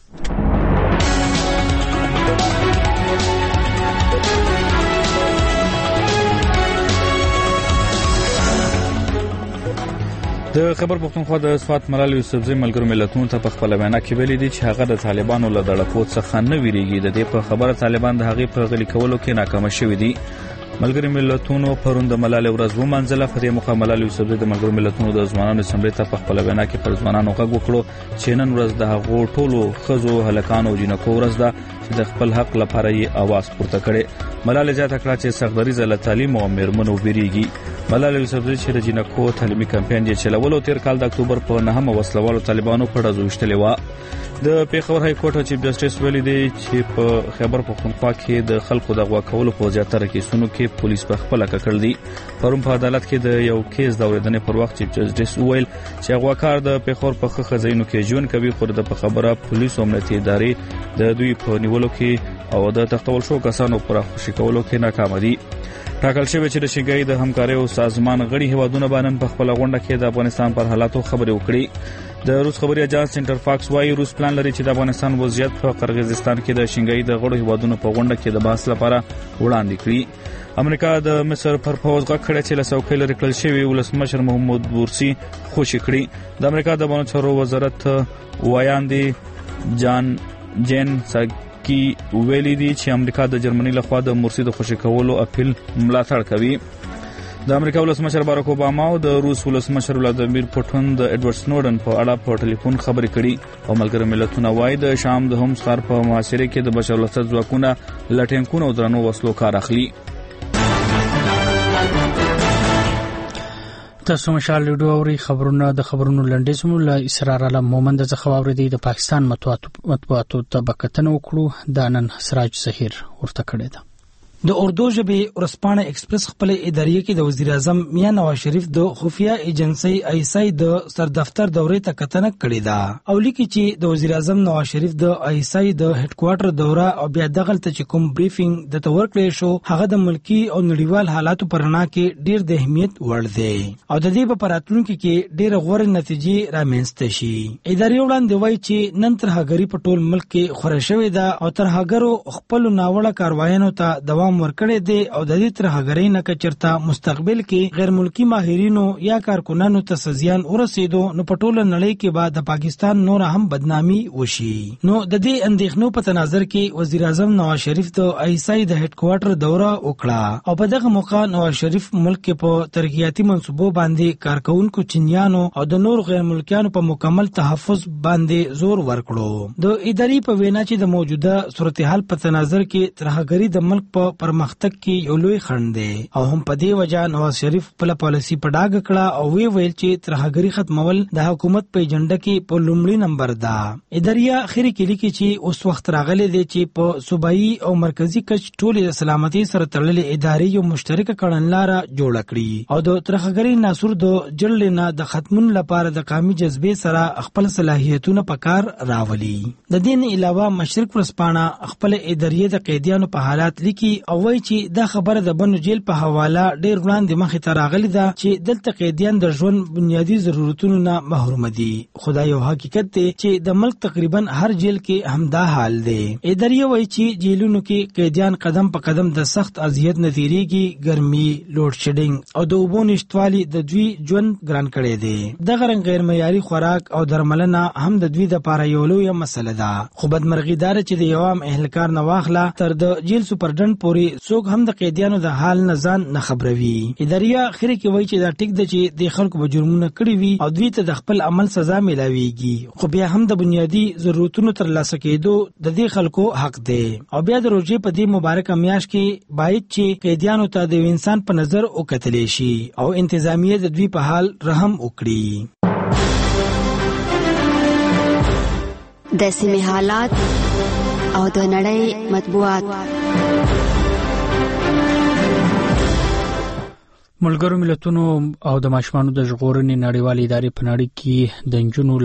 د خبر پښتونخوا د صفات ملال یوسفزی ملګرو ملتونو ته په خپل وینا کې ویلي دي چې هغه د طالبانو له دړکو څخه نه ویریږي. د دې په خبره طالبان د هغې په غلي کولو کې ناکام شوي دي. ملګری ملتونو پرون د ملال ورځ ومنځله. په دې موخه ملال یوسفزی د ملګرو ملتونو د ځوانانو اسمبلی ته په خپل وینا کې پر ځوانانو غږ وکړو چې نن ورځ د هغو ټولو ښځو هلکانو او جنکو ورځ ده چې د خپل حق لپاره یې اواز پورته کړي. ملال زیاته کړه چې سختدریزه له تعلیم او میرمنو ویریږي. ملال یوسفزی چې د جنکو تعلیمي کمپاین یې چلولو تیر کال د اکتوبر په 9 وسلوالو طالبانو په ډزو وشتلې و. د پیښور های کورټ چیف جسټس ویلي دی چې په خیبر پښتونخوا کې د خلکو د غوا کولو په زیاتره کیسونو کې پولیس په خپل ککړ دي. پرون په عدالت کې د یو کیس د اوریدنې پر وخت چیف جسټس ویل چې غواکار د پیښور په خزینو کې ژوند کوي خو د خبره پولیس او امنیتي ادارې د دوی په نیولو کې او د تختول شو کسانو پر خوشی کولو کې ناکام دي. ټاکل شوی چې د شنګای د همکارۍ او سازمان غړي هیوادونه باندې په خپل غونډه کې د افغانستان پر حالاتو خبرې وکړي. د روس خبري اجانس سنټر فاکس وايي روس پلان لري چې د افغانستان وضعیت په قرغیزستان کې د شنګای د غړو هیوادونو په غونډه کې د بحث لپاره وړاندې کړي. امریکا د مصر پر پوز غږ کړی چې له څوکۍ لرې کړل شوی ولسمشر محمود مورسي خوشی کړي. د امریکا د بانو چارو وزارت وایاندې جین ساکی ویلي دي چې امریکا د جرمني لخوا د مورسي د خوشی کولو اپیل ملاتړ کوي. د امریکا ولسمشر باراک اوباما او د روس ولسمشر ولادیمیر پوتین د ایډورډ سنوډن په اړه په ټلیفون خبرې کړي او ملګرو ملتونو وايي د شام د هم ښار په محاصره کې د بشرالاسد ځواکونه لټینکونو او درنو وسلو کار اخلي. تاسو مشال لیدو اوري خبرونه د خبرونو لنډیز مو له اسرار علم مومند څخه اوریدي. د پاکستان مطبوعاتو ته بکتنه وکړو د نن سراج ظهیر ورته کړی ده. د اردو ژبې ورسپانه ایکسپریس خپل ادارې کې د وزیر اعظم میاں نواز شریف د خفیه ایجنسی ایسای د سر دفتر دورې ته کتنه کړې ده او لیکي چې د وزیر اعظم نواز شریف د ایسای د هډ کوارټر دوره او بیا دغلت چې کوم بریفینګ د تور کړی شو هغه د ملکی او نړیوال حالاتو پرنا کې ډیر د اهمیت وړ دی او د دې په راتلونکو کې ډیر غوړ نتیجې رامنځته شي. ادارې وړاندې وایي چې نن ترهګری په ټول ملک کې خورشوي ده او ترهګرو خپل ناوړه کاروایانو ته دوام ورکړی دی او د دې ترهګرۍ نه کچرتا مستقبل کې غیر ملکی ماهرینو یا کارکونانو ته سزیان ورسېدو نو په ټوله نړۍ کې به د پاکستان نور هم بدنامي وشي. نو د دې اندېښنو په تناظر کې وزیر اعظم نواز شریف د ایسای د هډ کوارټر دوره وکړه او په دغه موقع نواز شریف ملک کې په ترقیاتي منصوبو باندې کارکونکو چینیانو او د نور غیر ملکیانو په مکمل تحفظ باندې زور ورکړو. د ادارې په وینا چې د موجوده صورتحال په تناظر کې ترهګری د ملک په پرمختګ کې یو لوی خنډ دی او هم په دې وجه نواز شریف خپل پالیسی په ډاګه کړه او ویل چې ترهګری ختمول د حکومت په ایجنډا کې په لومړي نمبر ده. ادارې اخیری کې لیکي چې اوس وخت راغلی دی چې په صوبایي او مرکزی کچ ټول د سلامتي سره تړلې ادارې یو مشترکه کړنلاره جوړه کړي او د ترهګری ناسور د جړل نه د ختمون لپاره د قومي جذبې سره خپل صلاحیتونه په کار راولي. د دې نه علاوه مشرق ورسپانه خپل ادارې د قیدیانو په حالات لیکي او وایي چې دا خبره د بنو جیل په حواله ډیر وړاندې مخې ته راغلی ده چې دلته قیدیان د ژوند بنیادی ضرورتونو نه محروم دي. خدای یو حقیقت دی چې د ملک تقریبا هر جیل کې همدا حال دی. ادارې وایي چې جیلونو کې قیدیان قدم په قدم د سخت اذیت نه تیریږي، ګرمي، لوډ شیډینګ او د اوبو نشټوالي د دوی ژوند ګران کړی دی. دغه رنګ غیر معیاري خوراک او درملنه هم د دوی لپاره یو لویه مسله ده. خو بدمرغي دار چې د یوام اهلکار نه واخله تر د جیل سپرډنټ پورې پورې څوک هم د قیدیانو د حال نه ځان نه خبروي. اداريه خره کې وایي چې دا ټیک ده چې د خلکو به جرمونه کړی وي او دوی ته د خپل عمل سزا ملاويږي، خو بیا هم د بنیادی ضرورتونو ترلاسه کېدو د دې خلکو حق دی. او بیا د روزې په دې مبارکه میاشت کې باید چې قیدیانو ته د انسان په نظر وکتل شي او انتظامیه د دوی په حال رحم وکړي. د سیمې حالات او د نړۍ مطبوعات. ملګرو ملتونو او د ماشومانو د ژغورنې نړیوالې ادارې په نړۍ کې د نجونو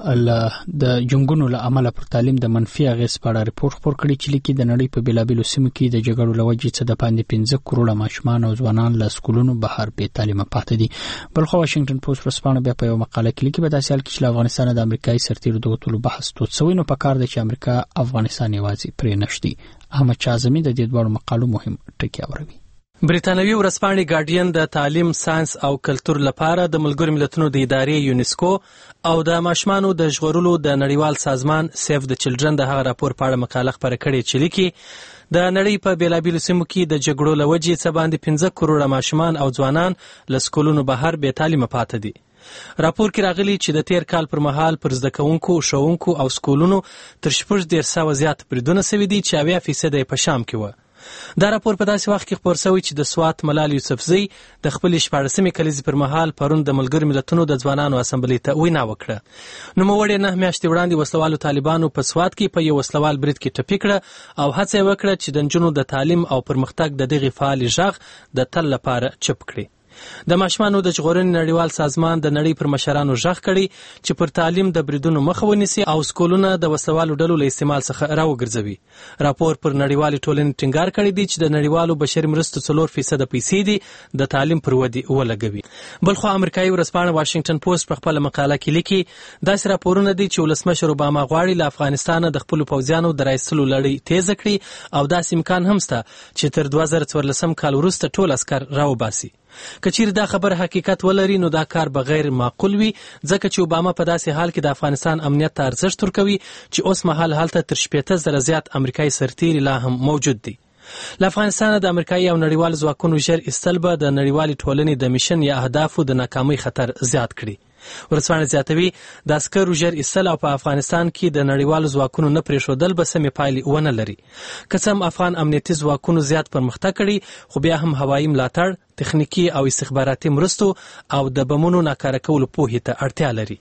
د جنګونو له امله پر تعلیم د منفي اغېز په اړه ریپورت خپور کړی چې لیکي د نړۍ په بیلابیلو سیمو کې د جګړو له وجې څه د باندې 15 کروڑه ماشومان او ځوانان له سکولونو بهر بې تعلیمه پاتې دي. بلخو واشنگټن پوسټ ورسپانه بیا په یو مقاله کې لیکي په داسې حال کې چې افغانستان د امریکایي سرتیرو د وټولو بحث توت سوی نو په کار دی چې امریکا افغانستان یوازې پرې نشدي. احمد شازمی د دې دوه مقالو مهم ټکی اوروي. بریتانوي ورځپاڼې ګارډین د تعلیم، ساينس او کلتور لپاره د ملګرو ملتونو د ادارې یونیسکو او د ماشومانو د ژغورلو د نړیوال سازمان سیف د چلډرن د هغه راپور په اړه مقاله خپره کړې چې لیکي د نړۍ په بیلابیلو سیمو کې د جګړو له وجې څه باندې 15 کروڑه ماشومان او ځوانان له سکولونو بهر بې تعلیمه پاتې دي. راپور کې راغلي چې د تیر کال پر مهال پر زده کوونکو، ښوونکو او سکولونو تر 1400 زیات بریدونه سوي دي چې 80% یې په شام کې و. دا راپور په داسې وخت کې خپور شوی چې د سوات ملال یوسفزۍ د خپل 14مې کلیزې پر مهال پرون د ملګرو ملتونو د ځوانانو اسمبلی ته وینا وکړه. نوموړی 9 میاشتې وړاندې وسلوالو طالبانو په سوات کې په یو وسلوال برید کې ټپي کړه او هڅه وکړه چې د نجونو د تعلیم او پرمختګ د دغه فعال ژغ د تل لپاره چپ کړي. د ماشومانو د ژغورنې نړیوال سازمان د نړۍ پر مشرانو ژغ کړي چې پر تعلیم د بریدونو مخه ونیسي او سکولونه د وسلوالو ډلو له استعمال څخه راوګرځوي. راپور پر نړیوالې ټولنې ټینګار کړی دی چې د نړیوالو بشري مرستو 4% پیسې دي د تعلیم پر ودې ولګوي. بلخو امریکایي ورځپاڼه واشنگټن پوسټ په خپل مقاله کې لیکي داسې راپورونه دي چې ولسمشر اوباما غواړي له افغانستان د خپل پوځیانو د راایستلو لړۍ تیز کړي او داسې امکان هم شته چې تر 2014 کال وروسته ټول عسكر راوباسي. کچیر دا خبر حقیقت ولري نو دا کار بغیر معقول وي ځکه چې اوباما په داسې حال کې د افغانستان امنیت ته ارزښت ورکوي چې اوس مهال هلته تر 80,000 زیات امریکایي سرتیري لا هم موجود دي. له افغانستان د امریکایي او نړیوال ځواکونو ژر ایستل به د نړیوالې ټولنې د میشن یا اهدافو د ناکامۍ خطر زیات کړي. ورځپاڼه زیاتوي د عسکرو ژر ایستل او په افغانستان کې د نړیوالو ځواکونو نه پرېښودل به سمې پایلې ونه لري. که څه هم افغان امنیتي ځواکونو زیات پرمختګ کړي خو بیا هم هوایي ملاتړ، تخنیکی او استخباراتي مرستو او د بمونو ناکاره کولو پوهې ته اړتیا لري.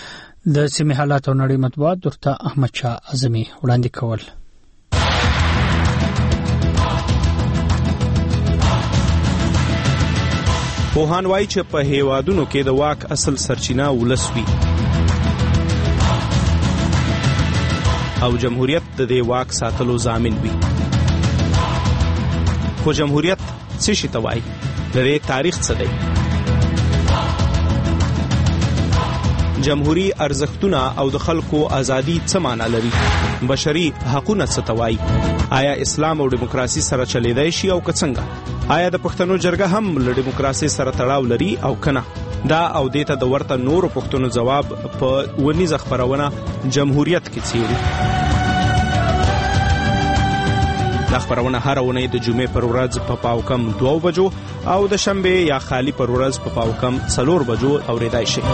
د سیمې حالات او نړۍ مطبوعات درته احمد شاه اعظمي وړاندې کول. پوهان وایي چې په هیوادونو کې د واک اصل سرچینه ولس وي او جمهوریت د دې واک ساتلو ضامن وي. خو جمهوریت څه شي ته وایي؟ د دې تاریخ څه دی؟ جمهوری ارزښتونه او د خلکو ازادي څه معنی لري؟ بشري حقوقونه څه ته وایي؟ آیا اسلام او دیموکراسي سره چلیدای شي او که څنګه؟ آیا د پښتنو جرګه هم له دیموکراسي سره تړاو لري او کنه؟ دا او دیته د ورته نورو پښتنو جواب په ونیزه خبرونه جمهوریت کې څیړي. دا خبرونه هر ونې د جمعې پر ورځ په پاوکم 2 بجو او د شنبه یا خالی پر ورځ په پاوکم 4 بجو اوریدای شي.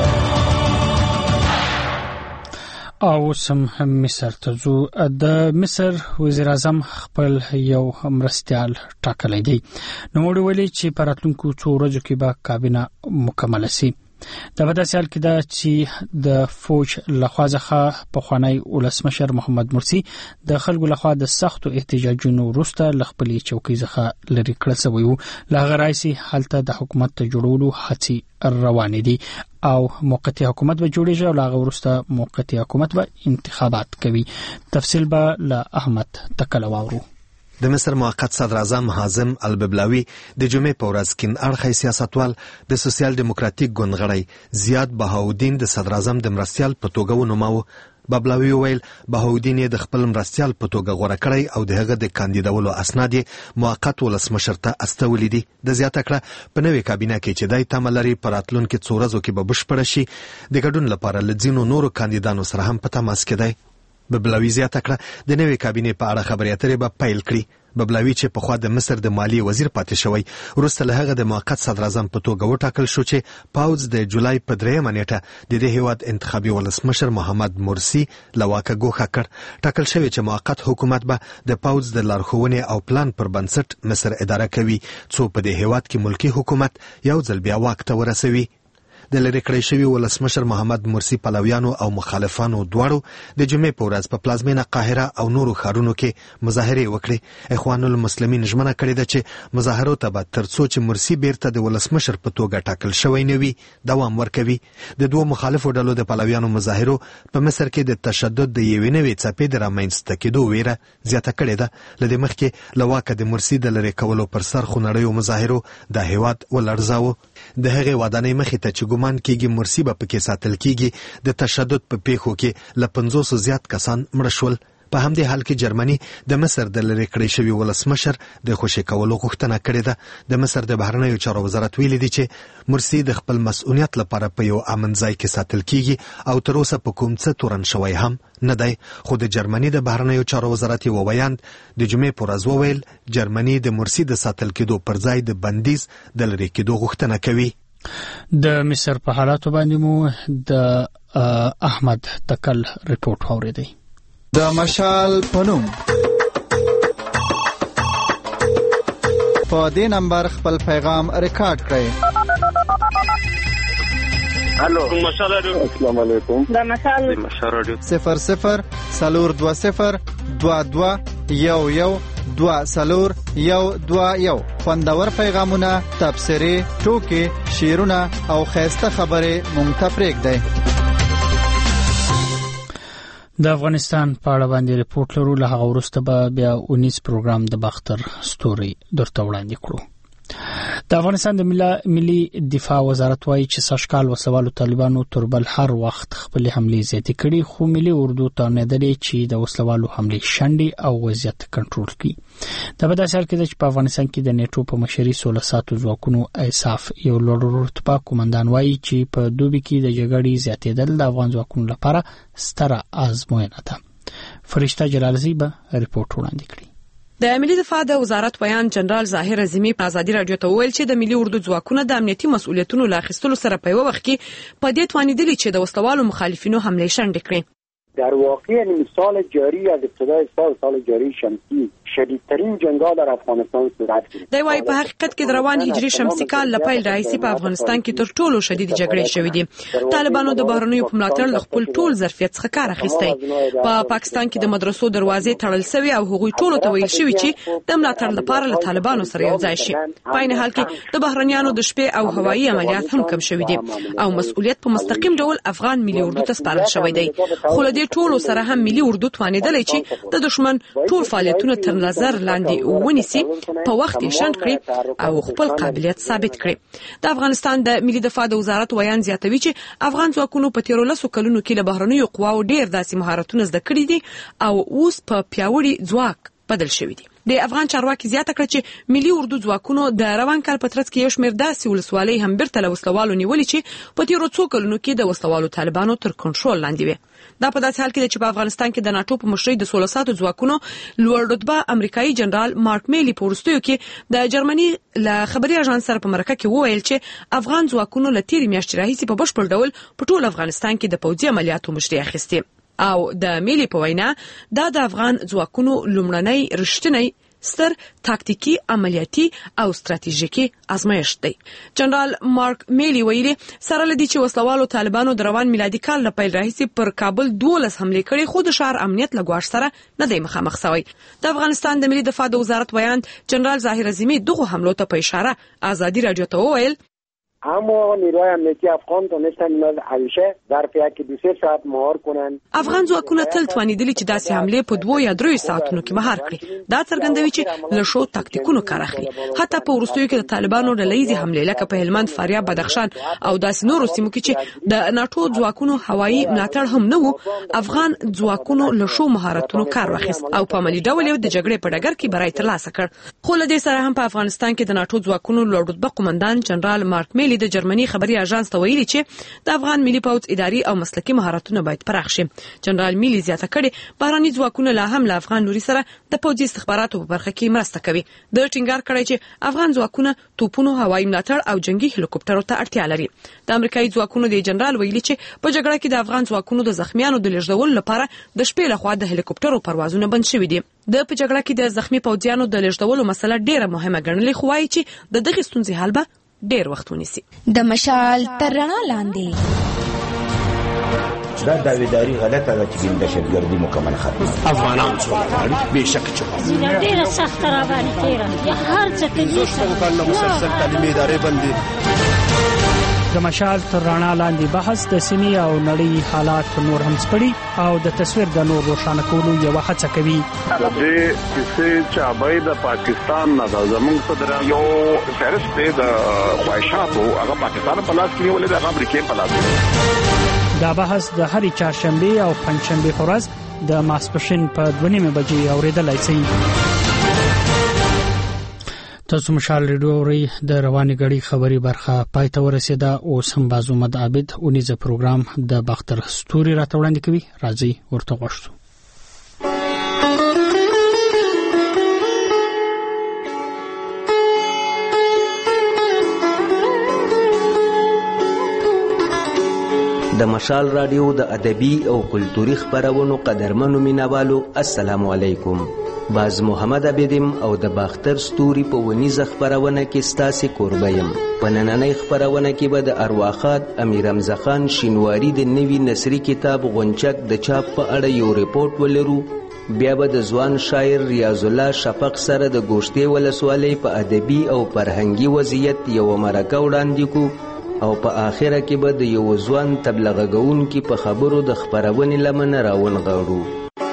او سم مصر ته ځو. د مصر وزیر اعظم خپل یو مرستیال ټاکلی دی. نو ویلي چې په راتلونکو 2 ورځو کې به کابینه مکمل شي. دا په داسې حال کې ده چې د فوج لخوا څخه پخوانی ولسمشر محمد مرسی د خلکو لخوا د سختو احتجاجونو وروسته له خپلې چوکۍ څخه لرې کړل شوی و. له هغه راهیسې هلته د حکومت ته جوړولو هڅې روانې دي او موقتی حکومت به جوړیږي او له هغه وروسته موقتی حکومت به انتخابات کوي. تفصیل به له احمد تکل واورو. د مصر موقت صدر اعظم حازم الببلاوی د جمعې په ورځ کین اړخی سیاستوال د سوسیال دیموکراتیک ګوند غړی زیاد بهاودین د صدر اعظم د مرستیال په توګه ونوماوه. ببلاوی ویل بهاودین د خپل مرستیال په توګه غوړه کړی او د هغه د کاندیدولو اسناد موقت ولسمشر ته استولې دي. د زیاته کړه په نوې کابینه کې چې دای تمه لري په راتلونکو 2 ورځو کې به بشپړ شي. د ګډون لپاره لځینو نورو کاندیدانو سره هم په تماس کې دی. ببلاوي زیاته کړه د نوې کابینې په اړه خبرې اترې به پیل کړي. ببلاوي چې پخوا د مصر د مالیې وزیر پاتې شوی، وروسته له هغه د موقت صدراعظم په توګه وټاکل شو چې پوځ د جولای په 3 نیټه د دې هیواد انتخابي ولسمشر محمد مرسی له واکه ګوښه کړ. ټاکل شوی چې موقت حکومت به د پوځ د لارښوونې او پلان پر بنسټ مصر اداره کوي، څو په دې هیواد کې ملکی حکومت یو ځل بیا واک ته ورسوي. د لرې کړی شوي ولسمشر محمد مرسی پلویانو او مخالفانو دواړو د جمعې په ورځ په پلازمینه قاهره او نورو ښارونو کې مظاهرې وکړې. اخوان المسلمین ژمنه کړې ده چې مظاهرو ته به تر څو چې مرسی بیرته د ولسمشر په توګه ټاکل شوی نه وي دوام ورکوي. د دوو مخالفو ډلو د پلویانو مظاهرو په مصر کې د تشدد د یوې نوې څپې د رامنځته کېدو ویره زیاته کړې ده. له دې مخکې له واکه د مرسی د لرې کولو پر سر خونړیو مظاهرو د هیواد ولړزاوه. د هغې ودانۍ مخې ته چې ګمان کېږي مرسی به پکې ساتل کېږي، د تشدد په پیښو کې له 500 زیات کسان مړه شول. په همدې حال کې جرمني د مصر د لرې کړی شوي ولسمشر د خوشي کولو غوښتنه کړې ده. د مصر د بهرنیو چارو وزارت ویلي دی چې مرسی د خپل مسؤلیت لپاره په یو امن ځای کې ساتل کېږي او تر اوسه په کوم څه تورن شوی هم نه دی. خو د جرمني د بهرنیو چارو وزارت یو ویاند د جمعې په ورځ وویل جرمني د مرسی د ساتل کېدو پر ځای د بندیز د لرې کېدو غوښتنه کوي. د مصر په حالاتو باندې مو د احمد تکل ریپورت اوریدي. د مشال پنوم په دې نمبر خپل پیغام ریکارډ کړئ. الو مشال رادیو. السلام علیکم. د مشال رادیو 0020221121 خوندور پیغامونه، تبصرې، ټوکې، شعرونه او خیسته خبرې مونږ ته پرېږدئ. د افغانستان په اړه باندې ریپورت لرو. له هغه وروسته به بیا 19 پروګرام د باختر ستوري درته وړاندې کړو. د افغانستان د ملي دفاع وزارت وایي چې سږکال وسلوالو طالبانو تر بل هر وخت خپل حملې زیاتې کړي، خو ملي اردو ته ندلې چې د وسلوالو حملې شنډي او وضعیت کنټرول کړي. دا په داسې حال کې چې په افغانستان کې د نیټو په مشرۍ 16 ساتو ځواکونو ایساف یو لوړ رتبه قومندان وایي چې په دوبي کې د جګړې زیاتېدل د افغان ځواکونو لپاره ستره آزموینه ده. فرشته جلالزی به ریپورت وړاندې کړي. د ملي دفاع د وزارت بیان جنرال ظاهر عظیمی په ازادي رادیو ته وویل چې د ملي اردو ځواکونو د امنیتي مسؤلیتونو لا اخیستلو سره په یو وخت کې په دې توانیدلي چې د وسلوالو مخالفینو حمله شنډ کړي. در واقع مثال جاری از ابتدای سال جاری شمسی شدیدترین جنگ‌ها در افغانستان صورت گرفت. دی وايي په حقیقت کې د روان هجری شمسي کال لپاره راځي په افغانستان کې تر ټولو شدید جګړې شوې دي. طالبانو د بهرنیو په ملاتړ خپل ټول ظرفیت څخه کار اخیستی. په پاکستان کې د مدرسو دروازې تړل شوې او هغوی ټولو ته ویل شوی چې د ملاتړ لپاره له طالبانو سره یو ځای شي. په عین حال کې د بهرنیانو د شپې او هوایي عملیات هم کم شوې دي او مسؤلیت په مستقیم ډول افغان ملي اردو ته سپارل شوی دی. خو له دې ټولو سره هم ملي اردو توانیدلی چې د دشمن ټول فعالیتونه تر نظر لاندې ونیسي، په وخت یې شنډ کړي او خپل قابلیت ثابت کړي. د افغانستان د ملي دفاع د وزارت ویان زیاتوي چې افغان ځواکونو په 13 کلونو کې له بهرنیو قواو ډېر داسې مهارتونه زده کړي دي او اوس په پیاوړي ځواک بدل شوی دي. د افغان چارواکي زیاته کړه چې ملي اردو ځواکونو د روان کال په ترڅ کې یو شمېر داسې ولسوالۍ هم بیرته له وسلوالو نیولې چې په 13 کلونو کې د وسلوالو طالبانو تر کنټرول لاندې وي. دا په داسې حال کې چې په افغانستان کې د ناتو په مشرۍ د 16 ساتو ځواکونو لوړ رتبه امریکایي جنرال مارک میلی په وروستیو کې د جرمني له خبري اژانس سره په مرکه کې وویل چې افغان ځواکونو له تیرې میاشتې راهیسې په بشپړ ډول په ټول افغانستان کې د پوځي عملیاتو مشري اخیستې او د میلی په وینا دا د افغان ځواکونو لومړنی رښتینی ستر تاکتیکی عملیاتي او ستراتیژیکي ازمایښت دی. جنرال مارک میلی ویلي سره لدی چې وسلوالو طالبانو د روان میلادي کال له پیل راهیسې پر کابل 12 حمله کړې، خو د شهر امنیت لګواښ سره نه دی مخامخ شوی. د افغانستان د ملي دفاع د وزارت بیان جنرال ظاهر عظیمی دغه حملو ته په اشاره ازادي رادیو ته وویل اما نیروهای امنیتی افغان تونستن همیشه ظرف 1-2 ساعت مهار کنن. افغان ځواکونه تل توانیدلي چې داسې حمله په 2 یا 3 ساعتونو کې مهار کړي. دا څرګندوي چې له شو تاکتیکونو کار اخلي. حتی په وروستیو کې د طالبانو ډلهیزې حملې لکه په هلمند، فاریاب، بدخشان او داسې نورو سیمو کې چې د ناتو ځواکونو هوایي ملاتړ هم نه وو، افغان ځواکونو له شو مهارتونو کار واخیست او په عملي ډول د جګړې په ډګر کې بری ترلاسه کړ. خو له دې سره هم په افغانستان کې د ناتو ځواکونو لوړ رتبه قومندان جنرال مارک میلی ملي د جرمني خبري اژانس ته ویلي چې د افغان ملي پوځ اداري او مسلکي مهارتونه باید پراخ شي. جنرال میلی زیاته کړي بهراني ځواکونه لا هم له افغان لوري سره د پوځي استخباراتو په برخه کې مرسته کوي. د ټینګار کړی چې افغان ځواکونه توپونو، هوایي ملاتړ او جنگي هلیکوپټرو ته اړتیا لري. د امریکایي ځواکونو د جنرال ویلي چې په جګړه کې د افغان ځواکونو د زخمیانو د لیږدولو لپاره د شپې لخوا د هلیکوپټرو پروازونه بند شوي دي. د په جګړه کې د زخمی پوځیانو د لیږدولو مسله ډیره مهمه ګڼلې، خو وايي چې د دغه ستونزې حل به ډیر وخت ونیسي. د مشال تر رڼا لاندې دا داویداری غلطه ده چې د دهشتګردي مکمل ختمه افغانان څومره بهشکه چې ډیره سخت را باندې تیره هر څه کې مسلسل تعلیمي ادارې بندي. د مشال تر رڼا لاندې بحث د سیمې او نړۍ حالات نور هم سپړي او د تصویر د نور روښانه کولو یو هڅه کوي. د دې چې چابای د پاکستان نه د زمونږ صدر یو فهرست د خواهشاتو هغه پاکستان په لاس کې ولې د امریکا په لاس کې. دا بحث د هرې چهارشنبه او پنځشنبه په ورځ د ماسپښین په 2:30 بجې اوریدلای شئ. تاسو مشال ریډیو اورئ. د رواني غړي خبري برخه پای ته ورسیده. اوس هم بازو مد عابد اونیزه پروګرام د باختر ستوري راته وړاندې کوي. راځي ورته غوښتو. د مشال رادیو د ادبي او کلتوري خبرونو قدرمنو مینوالو السلام علیکم. باز محمد عبدم او د باختر ستوري په ونیزه خبرونه کې ستاسو قربایم. په نننۍ خبرونه کې به د ارواخات امیر حمزه خان شینواری د نوي نثري کتاب غونچک د چاپ په اړه یو ریپورت ولرو. بیا به د ځوان شاعر ریاض الله شفق سره د ګوشتې ولسوالۍ په ادبي او فرهنګي وضعیت یو مرکه وړاندې کو او په آخره کې به د یو ځوان تبلیغ کوونکي په خبرو د خبرونې لمنه راونغاړو.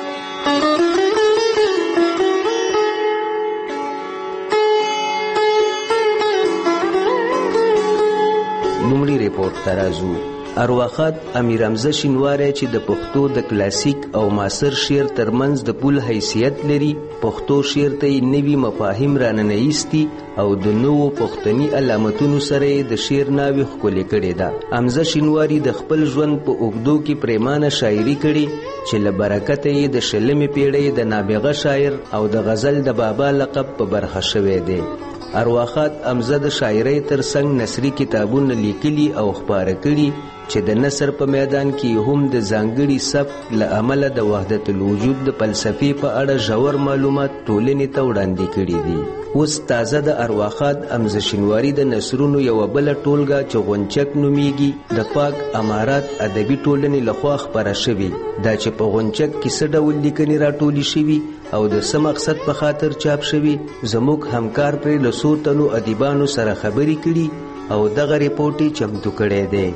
لومړی ریپورت ته راځو. ارواخات امیر حمزه شینواری چې د پښتو د کلاسیک او معاصر شعر ترمنځ د پول حیثیت لري، پښتو شعر ته نوي مفاهیم راننویستي او د نوو پښتني علامتونو سره د شعر ناوی ښکلې کړې ده. حمزه شینواری د خپل ژوند په اوږدو کې پریمانه شاعري کړې چې له برکته یې د شلمې پیړۍ د نابغه شاعر او د غزل د بابا لقب په برخه شوی دی. ارواخات حمزه د شاعرۍ ترڅنګ نثري کتابونه لیکلي او خپاره کړي چې د نثر په میدان کې هم د ځانګړي سبک له امله د وحدت الوجود د فلسفې په اړه ژور معلومات ټولنې ته وړاندې کړي دي. اوس تازه د ارواخات حمزه شینواری د نثرونو یو بل ټولګه چې غونچک نومیږي د پاک امارات ادبي ټولنې لخوا خپاره شوی. دا چې په غونچک کې څه ډول لیکنې راټولې شوي او د څه مقصد په خاطر چاپ شوي، زموږ همکار پرې له څو تنو ادیبانو سره خبرې کړي او دغه ریپورت یې چمتو کړی دی.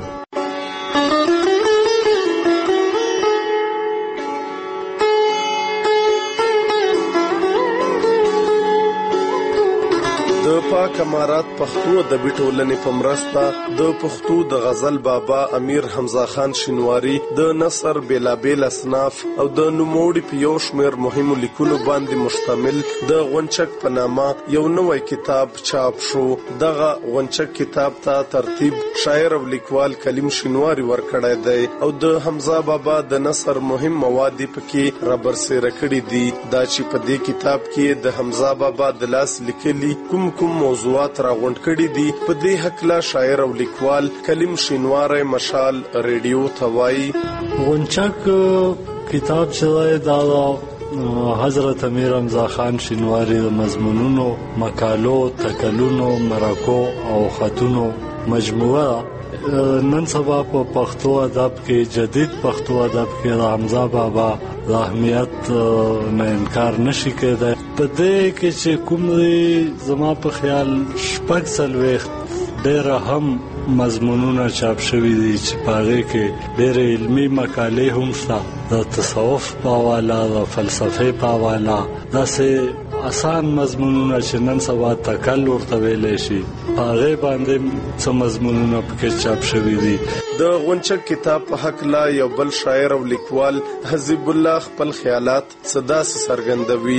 پاک امارات پښتو ادبي ټولنې په مرسته د پښتو د غزل بابا امیر حمزه خان شینواری د نثر بیلابیل اصناف او د نوموړي په یو شمېر مهمو لیکونو باندې مشتمل د غونچک په نامه یو نوی کتاب چاپ شو. دغه غونچک کتاب ته ترتیب شاعر او لیکوال کلیم شینواری ورکړی دی او د حمزه بابا د نثر مهم مواد پکې رابرسېره کړي دي. دا چې په دې کتاب کې د حمزه بابا د لاس لیکلي کوم موضوعات راغونډ کړي دي، په دې حقله شاعر او لیکوال کلیم شینواری مشال ریډیو ته وایي. غونچک کتاب چې دا حضرت امیر حمزه خان شینواری د مضمونونو، مقالو، تکلونو، مرکو او خطونو مجموعه. نن سبا په پښتو ادب کې، جدید پښتو ادب کې د حمزه بابا د اهمیت نه انکار نشي کېدای. په دې کې چې کوم زما په خیال شپږ څلوېښت ډېره هم مضمونونه چاپ شوي دي چې په هغې کې ډېرې علمي مقالې هم شته، د تصوف په حواله، د فلسفې په حواله، داسې اسان مضمونونه چې نن سبا تکل ورته ویلی شي، په هغې باندې څه مضمونونه پکې چاپ شوي دي. د غونچک کتاب په حقله یو بل شاعر او لیکوال حزب الله خپل خیالات صدا سره څرګندوي.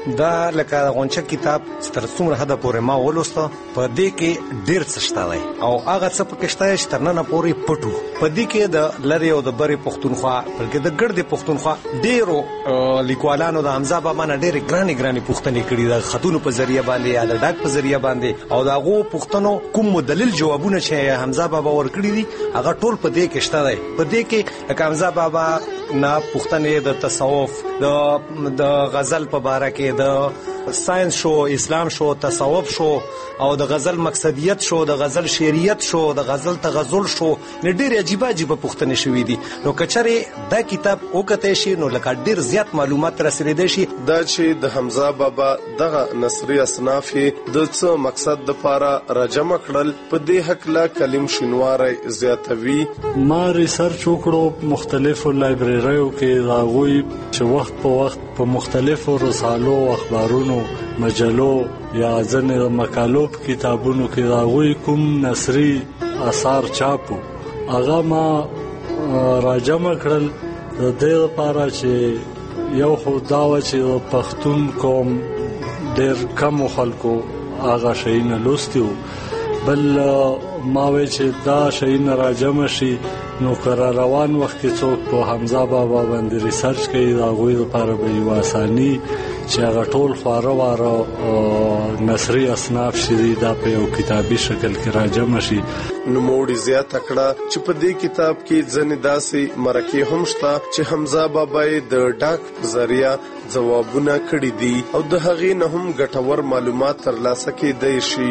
دا لکه غونچه کتاب تر څومره حد پورې ما ولوسته په دې کې ډېر څه شته دی او هغه څه پکې شته چې تر ننه پورې پټو په دې کې د لری او د بری پښتونخوا بلکې د ګردې پښتونخوا ډېرو لیکوالانو د حمزه بابا نه ډېرې ګرانې پوښتنې کړي د خطونو په ذریعہ باندې یا د ډاک په ذریعہ باندې او د هغو پوښتنو کوم مدلل جوابونه چې حمزه بابا ورکړي دي هغه ټول په دې کې شته دی په دې کې لکه حمزه بابا نه پوښتنې د تصوف د غزل په باره کې د ساينس شو اسلام شو تصوف شو او د غزل مقصدیت شو د غزل شعریت شو د غزل تغزل شو نه ډېر عجیب پوښتنې شوې دي نو کچره دا کتاب وکته شي نو لکه ډېر زیات معلومات رسیدي شي دا چې د حمزه بابا دغه نثري اصناف د څه مقصد د پاره راجمع کړل په دې حق لا کلم شینواری زیاتوي ما ریسرچ وکړو مختلفو لایبرریو کې راغوي چې وخت په وخت په مختلفو رسالو او اخبارونو مجلو یا ځنې مقالو کتابونو کې راغوي کوم نثري آثار چاپو هغه ما راجمع کړل د دې لپاره چې یو خو دا و چې پښتون قوم ډېر کم خلکو هغه شي نه لوستیو بل ما وی چې دا شي نه راجمع شي نو قرار روان وخت کې څوک په حمزه بابا باندې ریسرچ کوي دا غوي لپاره به یو اساني چې هغه ټول خواره واره نثري اصناف شری دا په یو کتابي شکل کې راجمع شي نو موړي زیات کړه چې په دې کتاب کې ځنې داسې مرکه هم شته چې حمزه بابا د ډاک ذریعہ ځوابونه کړي دي او د هغې نه هم ګټور معلومات ترلاسه کېدای شي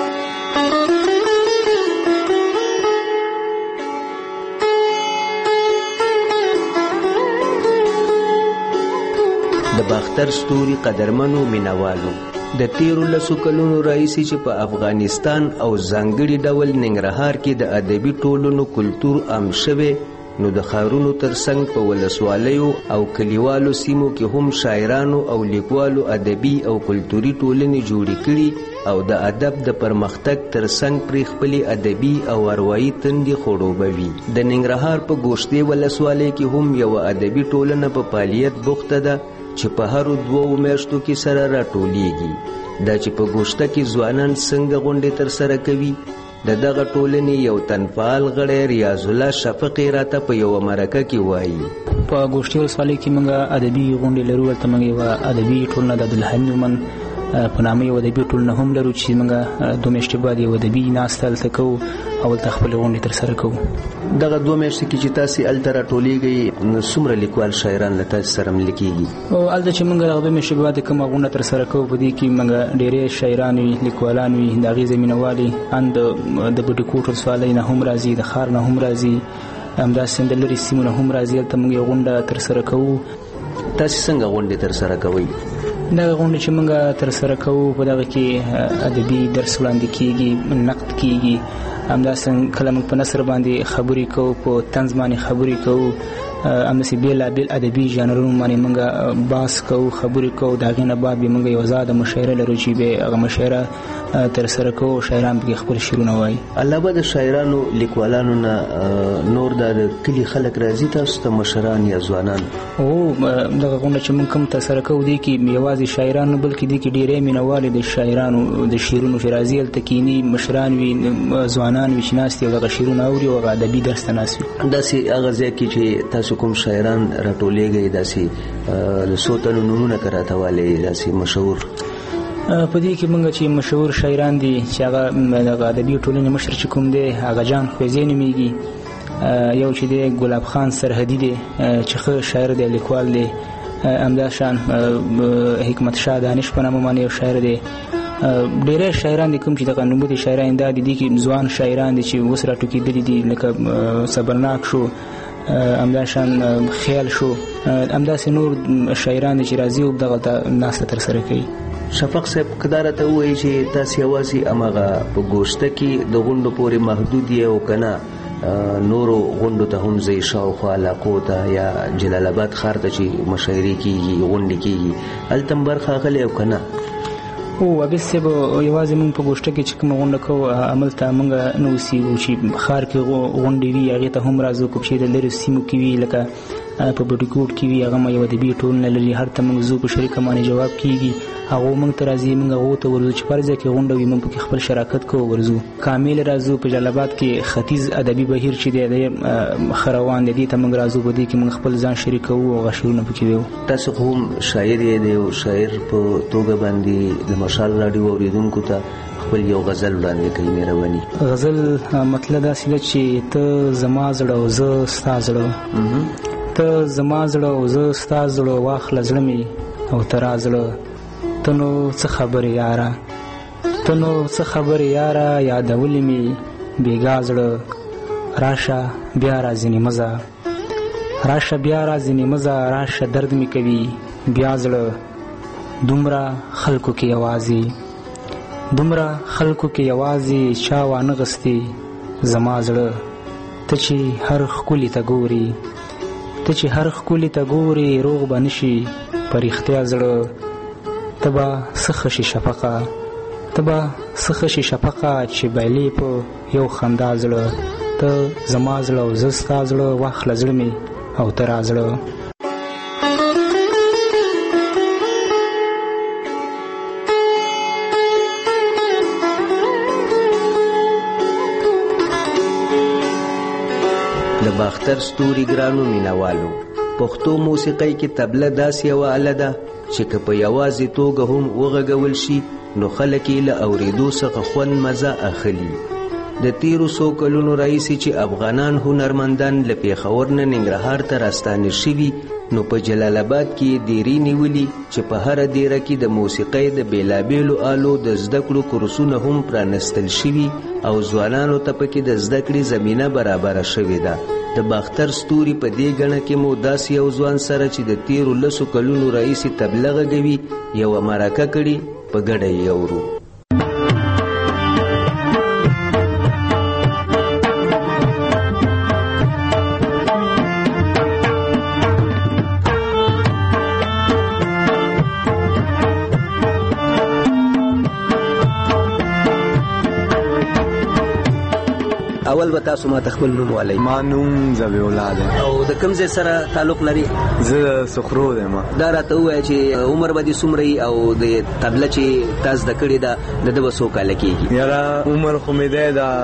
د باختر ستوري قدرمنو مینوالو د تیرو لسو کلونو راهیسې چې په افغانستان او ځانګړي ډول ننګرهار کې د ادبي ټولنو کلتور عام شوی نو د ښارونو ترڅنګ په ولسوالیو او کلیوالو سیمو کې هم شاعرانو او لیکوالو ادبي او کلتوري ټولنې جوړې کړي او د ادب د پرمختګ ترڅنګ پرې خپلې ادبي او اروایي تندې خړوبوي د ننګرهار په ګوشتې ولسوالۍ کې هم یوه ادبي ټولنه په فعالیت بوخته ده چې په هرو 2 میاشتو کې سره راټولیږي دا چې په ګوشته کې ځوانان څنګه غونډې ترسره کوي د دغه ټولنې یو تنفعال غړی ریاض الله شفقي راته په یوه مرکه کې وایي په ګوشتې ولسوالۍ کې موږ ادبي غونډې لرو ورته موږ یوه ادبي ټولنه د عبدالحمید مومن په نامه یو ادبي ټولنه هم لرو چې موږ 2 میاشتې بعد یو ادبي ناسته هلته کوو او هلته خپلې غونډې ترسره کوو دغه 2 میاشتې کې چې تاسې هلته راټولیږئ نو څومره لیکوال شاعران له تاسې سره ملي کېږي هلته چې موږ دغه 2 میاشتې بعد کومه غونډه ترسره کوو په دې کې موږ ډېرې شاعران وي لیکوالان وي د هغې زمینهوالي ان د بټي کوټ ولسوالۍ نه هم راځي د ښار نه هم راځي همداسې د لرې سیمو نه هم راځي هلته موږ یو غونډه ترسره کوو تاسې څنګه غونډې ترسره کوئ دغه غونډه چې موږ ترسره کوو په دغه کې ادبي درس وړاندې کېږي نقد کېږي همداسې کله موږ په نثر باندې خبرې کوو په طنز باندې خبرې کوو همداسې بېلابېل ادبي ژانرونو باندې موږ بحث کوو خبرې کوو د هغې نه بعد بیا موږ یو ازاده مشاعره لرو چې بیا هغه مشاعره ترسره کوو شاعران پکې خپل شعرونه وایي علاوه د شاعرانو لیکوالانو نه نور د کلي خلک راځي تاسو ته مشران یا ځوانان دغه غونډه چې موږ کوم ترسره کوو دې کې یوازې شاعران نه بلکې دې کې ډېرې مینهوالې د شاعرانو د شعرونو چې راځي هلته کیني مشران وي ځوانان وي چې ناست دي او دغه شعرونه اوري او هغه ادبي درس ته ناست وي داسې هغه ځای کې چې تاسو کوم شاعران راټولیږئ داسې څو تنو نومونه که راته والئ داسې مشهور په دې کې موږ چې مشهور شاعران دي چې هغه دغه ادبي ټولنې مشر چې کوم دی هغه جان خویزی نومیږي یو چې دی ګلاب خان سرحدي دی چې ښه شاعر دی لیکوال دی همداشان حکمت شاه دانش په نامه باندې یو شاعر دی ډېری شاعران دي کوم چې دغه نوموتي شاعران دا دي کې ځوان شاعران دي چې اوس راټوکېدلي دي لکه صبرناک شو همداشان خیال شو همداسې نور شاعران دي چې راځي او دغه ناسته ترسره کوي شفق صاحب کدا راته ووایي چې تاسې یوازې هماغه په ګوشته کې د غونډو پورې محدود یې او که نه نورو غونډو ته هم ځئ شاوخوا علاقو ته یا جلال آباد ښار ته چې مشاعرې کېږي غونډې کېږي هلته هم برخه اخلئ او که نه عابد صاحب یوازې موږ په ګوشته کې چې کومه غونډه کوو هملته موږ نه اوسېږو چې ښار کې غونډې وي هغې ته هم راځو کوم چې د لرې سیمو کې وي لکه په بډیکوټ کې وي هغه ما یو ادبي ټولنه لري هر ته موږ زو په شریکه باندې جواب کیږي هغه موږ ته راځي موږ هغه ته ورځو چې فرض کې غونډه وي موږ په خپل شراکت کوو ورځو کامل راځو په جلال آباد کې ختیځ ادبي بهیر چې دی خروان دی ته موږ راځو بده کې موږ خپل ځان شریکو او غشونه پکې وو تاسو هم شاعر دی او شاعر په توګه باندې د مشال راډیو اوریدونکو ته خپل یو غزل وړاندې کوي مهرباني غزل مطلب دا چې ته زما زړه او زه ستا زړه ته زما زړه او زه ستا زړه واخله زړه مې او ته را زړه ته نو څه خبرې یاره ته نو څه خبرې یاره یادولې مې بېګا زړه راشه بیا را ځینې مزه راشه بیا را ځینې مزه راشه درد مې کوي بیا زړه دومره خلکو کې یوازې چا وانه غستې زما زړه ته چې هر ښکلي ته ګورې روغ به نشي په رښتیا زړه ته به څه خشي شفقه چې بایلې په یو خندا زړه ته زما زړه او زه ستا زړه واخله زړه مې او ته را زړه د باختر ستوري ګرانو مینوالو پښتو موسیقۍ کې طبله داسې یوه آله ده چې که په یوازې توګه هم وغږول شي نو خلک یې له اورېدو څخه خوند مزه اخلي د تیرو څو کلونو راهیسې چې افغانان هنرمندان له پېښور نه ننګرهار ته راستانه شوي نو په جلال آباد کې یې دیرې نیولي چې په هره دیره کې د موسیقۍ د بېلابېلو آلو د زده کړو کورسونه هم پرانستل شوي او ځوانانو ته پکې د زده کړې زمینه برابره شوې ده د باختر ستوري په دې ګڼه کې مو داسې یو ځوان سره چې د تیرو 10 کلونو راهیسې طبله غږوي یوه مرکه کړې په ګډه یې اورو اول به تاسو ما خپل نوم ولای ما نوم زوی اولاد او د کوم ځای سره تعلق لري زه سخرو یم دا راته وایي چې عمر به دې څومره او د طبله چې تاسو د کړې ده د دغه څو کال کېږي یاره عمر خو مې دی دا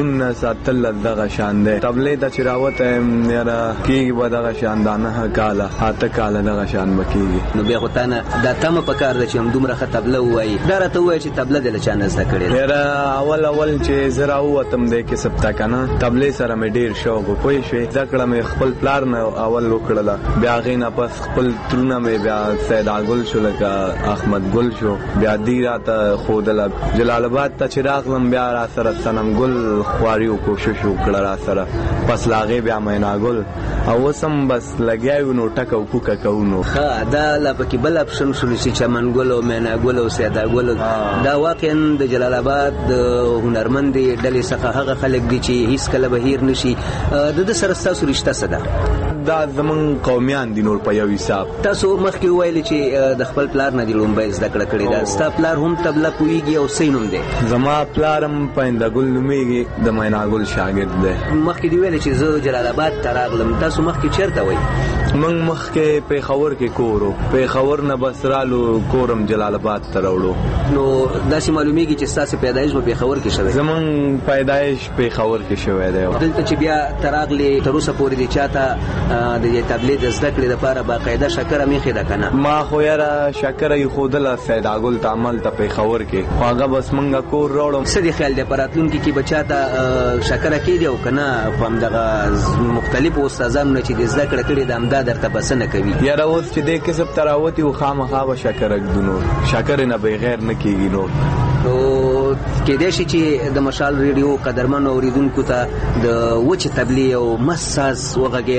19 دغه شان دی طبلې ته چې راوته یاره کېږي به دغه شان دا 9 کاله 8 کاله دغه شان به کېږي نو بیا خو تا نه دا تمه پکار ده چې همدومره ښه طبله ووایي دا راته وایي چې طبله دې له چا نه زده کړې ده یاره اول چې زه راووتم دی کسب ته کنه طبلې سره مې ډیر شوق پوه شوې زده کړه مې خپل پلار نه اول وکړله بیا هغې نه پس خپل ترونه مې بیا سیداګل شو لکه احمد ګل شو بیا دی راته ښودله جلال آباد ته چې راغلم بیا را سره صنم ګل خواریو کوشش وکړه را سره پس له هغې بیا مینا ګل او اوس هم بس لګیا یو نو ټکه او کوکه کوو نو ښه دا لا پکې بل اپشن شولو چې چمن ګل او مینا ګل او سیداګل دا واقعا د جلال آباد د هنرمندې ډلې څخه هغه خلک دي چې هیڅ کله به هیر نشي د سره ستاسو رشته څه ده دا زمون قومیان دي نور په یو حساب تاسو مخکې ویل چې د خپل پلار نه دی لومبای زده کړه کړې ده ستا پلار هم طبله پوهیږي او سینوم دی زما پلار هم پاینده ګل نومیږي د مینا ګل شاګرد دی مخکې دی ویل چې زه جلال آباد ته راغلم تاسو مخکې چیرته وای موږ مخکې پېښور کې کورو پېښور نه بس رالو کورم جلال آباد ته راوړو نو داسې معلومیږي چې ستاسو پیدایش په پېښور کې شوی زمون پیدایش پېښور کې شوی دی دلته چې بیا تراغلی تر اوسه پورې دي چاته د طبلې د زده کړې لپاره باقاعده شکره میخې ده کنه ما خو یاره شکره یې ښودله سیداګل ته عمل ته پېښور کې خو هغه بس موږ کور راوړم څه دې خیال دی په راتلونکي کې به چاته شکره کېږي او که نه په همدغه مختلفو استادانو نه چې د زده کړه کړې ده همدا درته بسنه کوي یاره اوس چې دې کسب ته راوتي و خامخا به شکره ږدو نور شکرې نه بغیر نه کېږي نور نو کېدای شي چې د مشال ریډیو قدرمنو اورېدونکو ته د وچې طبلې او مست ساز وغږېد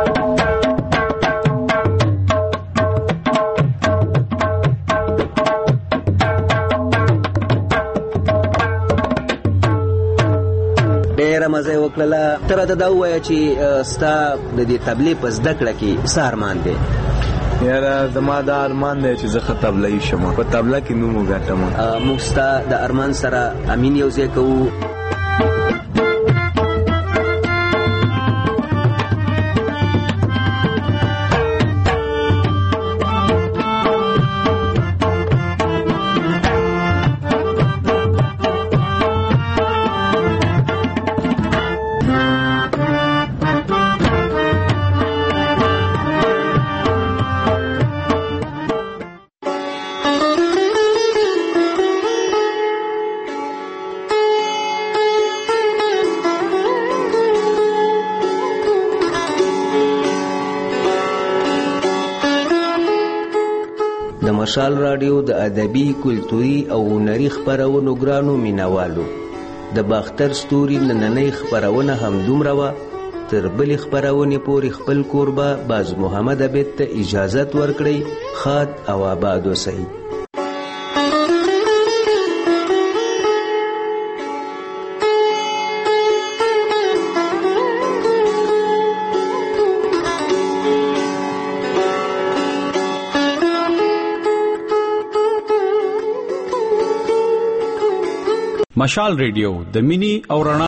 ډېره مزه یې وکړله ته راته دا ووایه چې ستا د دې طبلې په زده کړه کې څه ارمان دی یاره زما دا ارمان دی چې زه ښه طبلهیي شم په طبله کې نوم وګټم موږ ستا د ارمان سره امین یو ځای کوو مشال رادیو د ادبي، کلتوري او هنري خپرونو ګرانو مینوالو، د باختر ستوري نننۍ خپرونه هم دومره وه. تر بلې خپرونې پورې خپل کوربه باز محمد عبید ته اجازت ورکړئ. ښاد او آباد اوسئ. مشال ریډیو د مینی او رڼا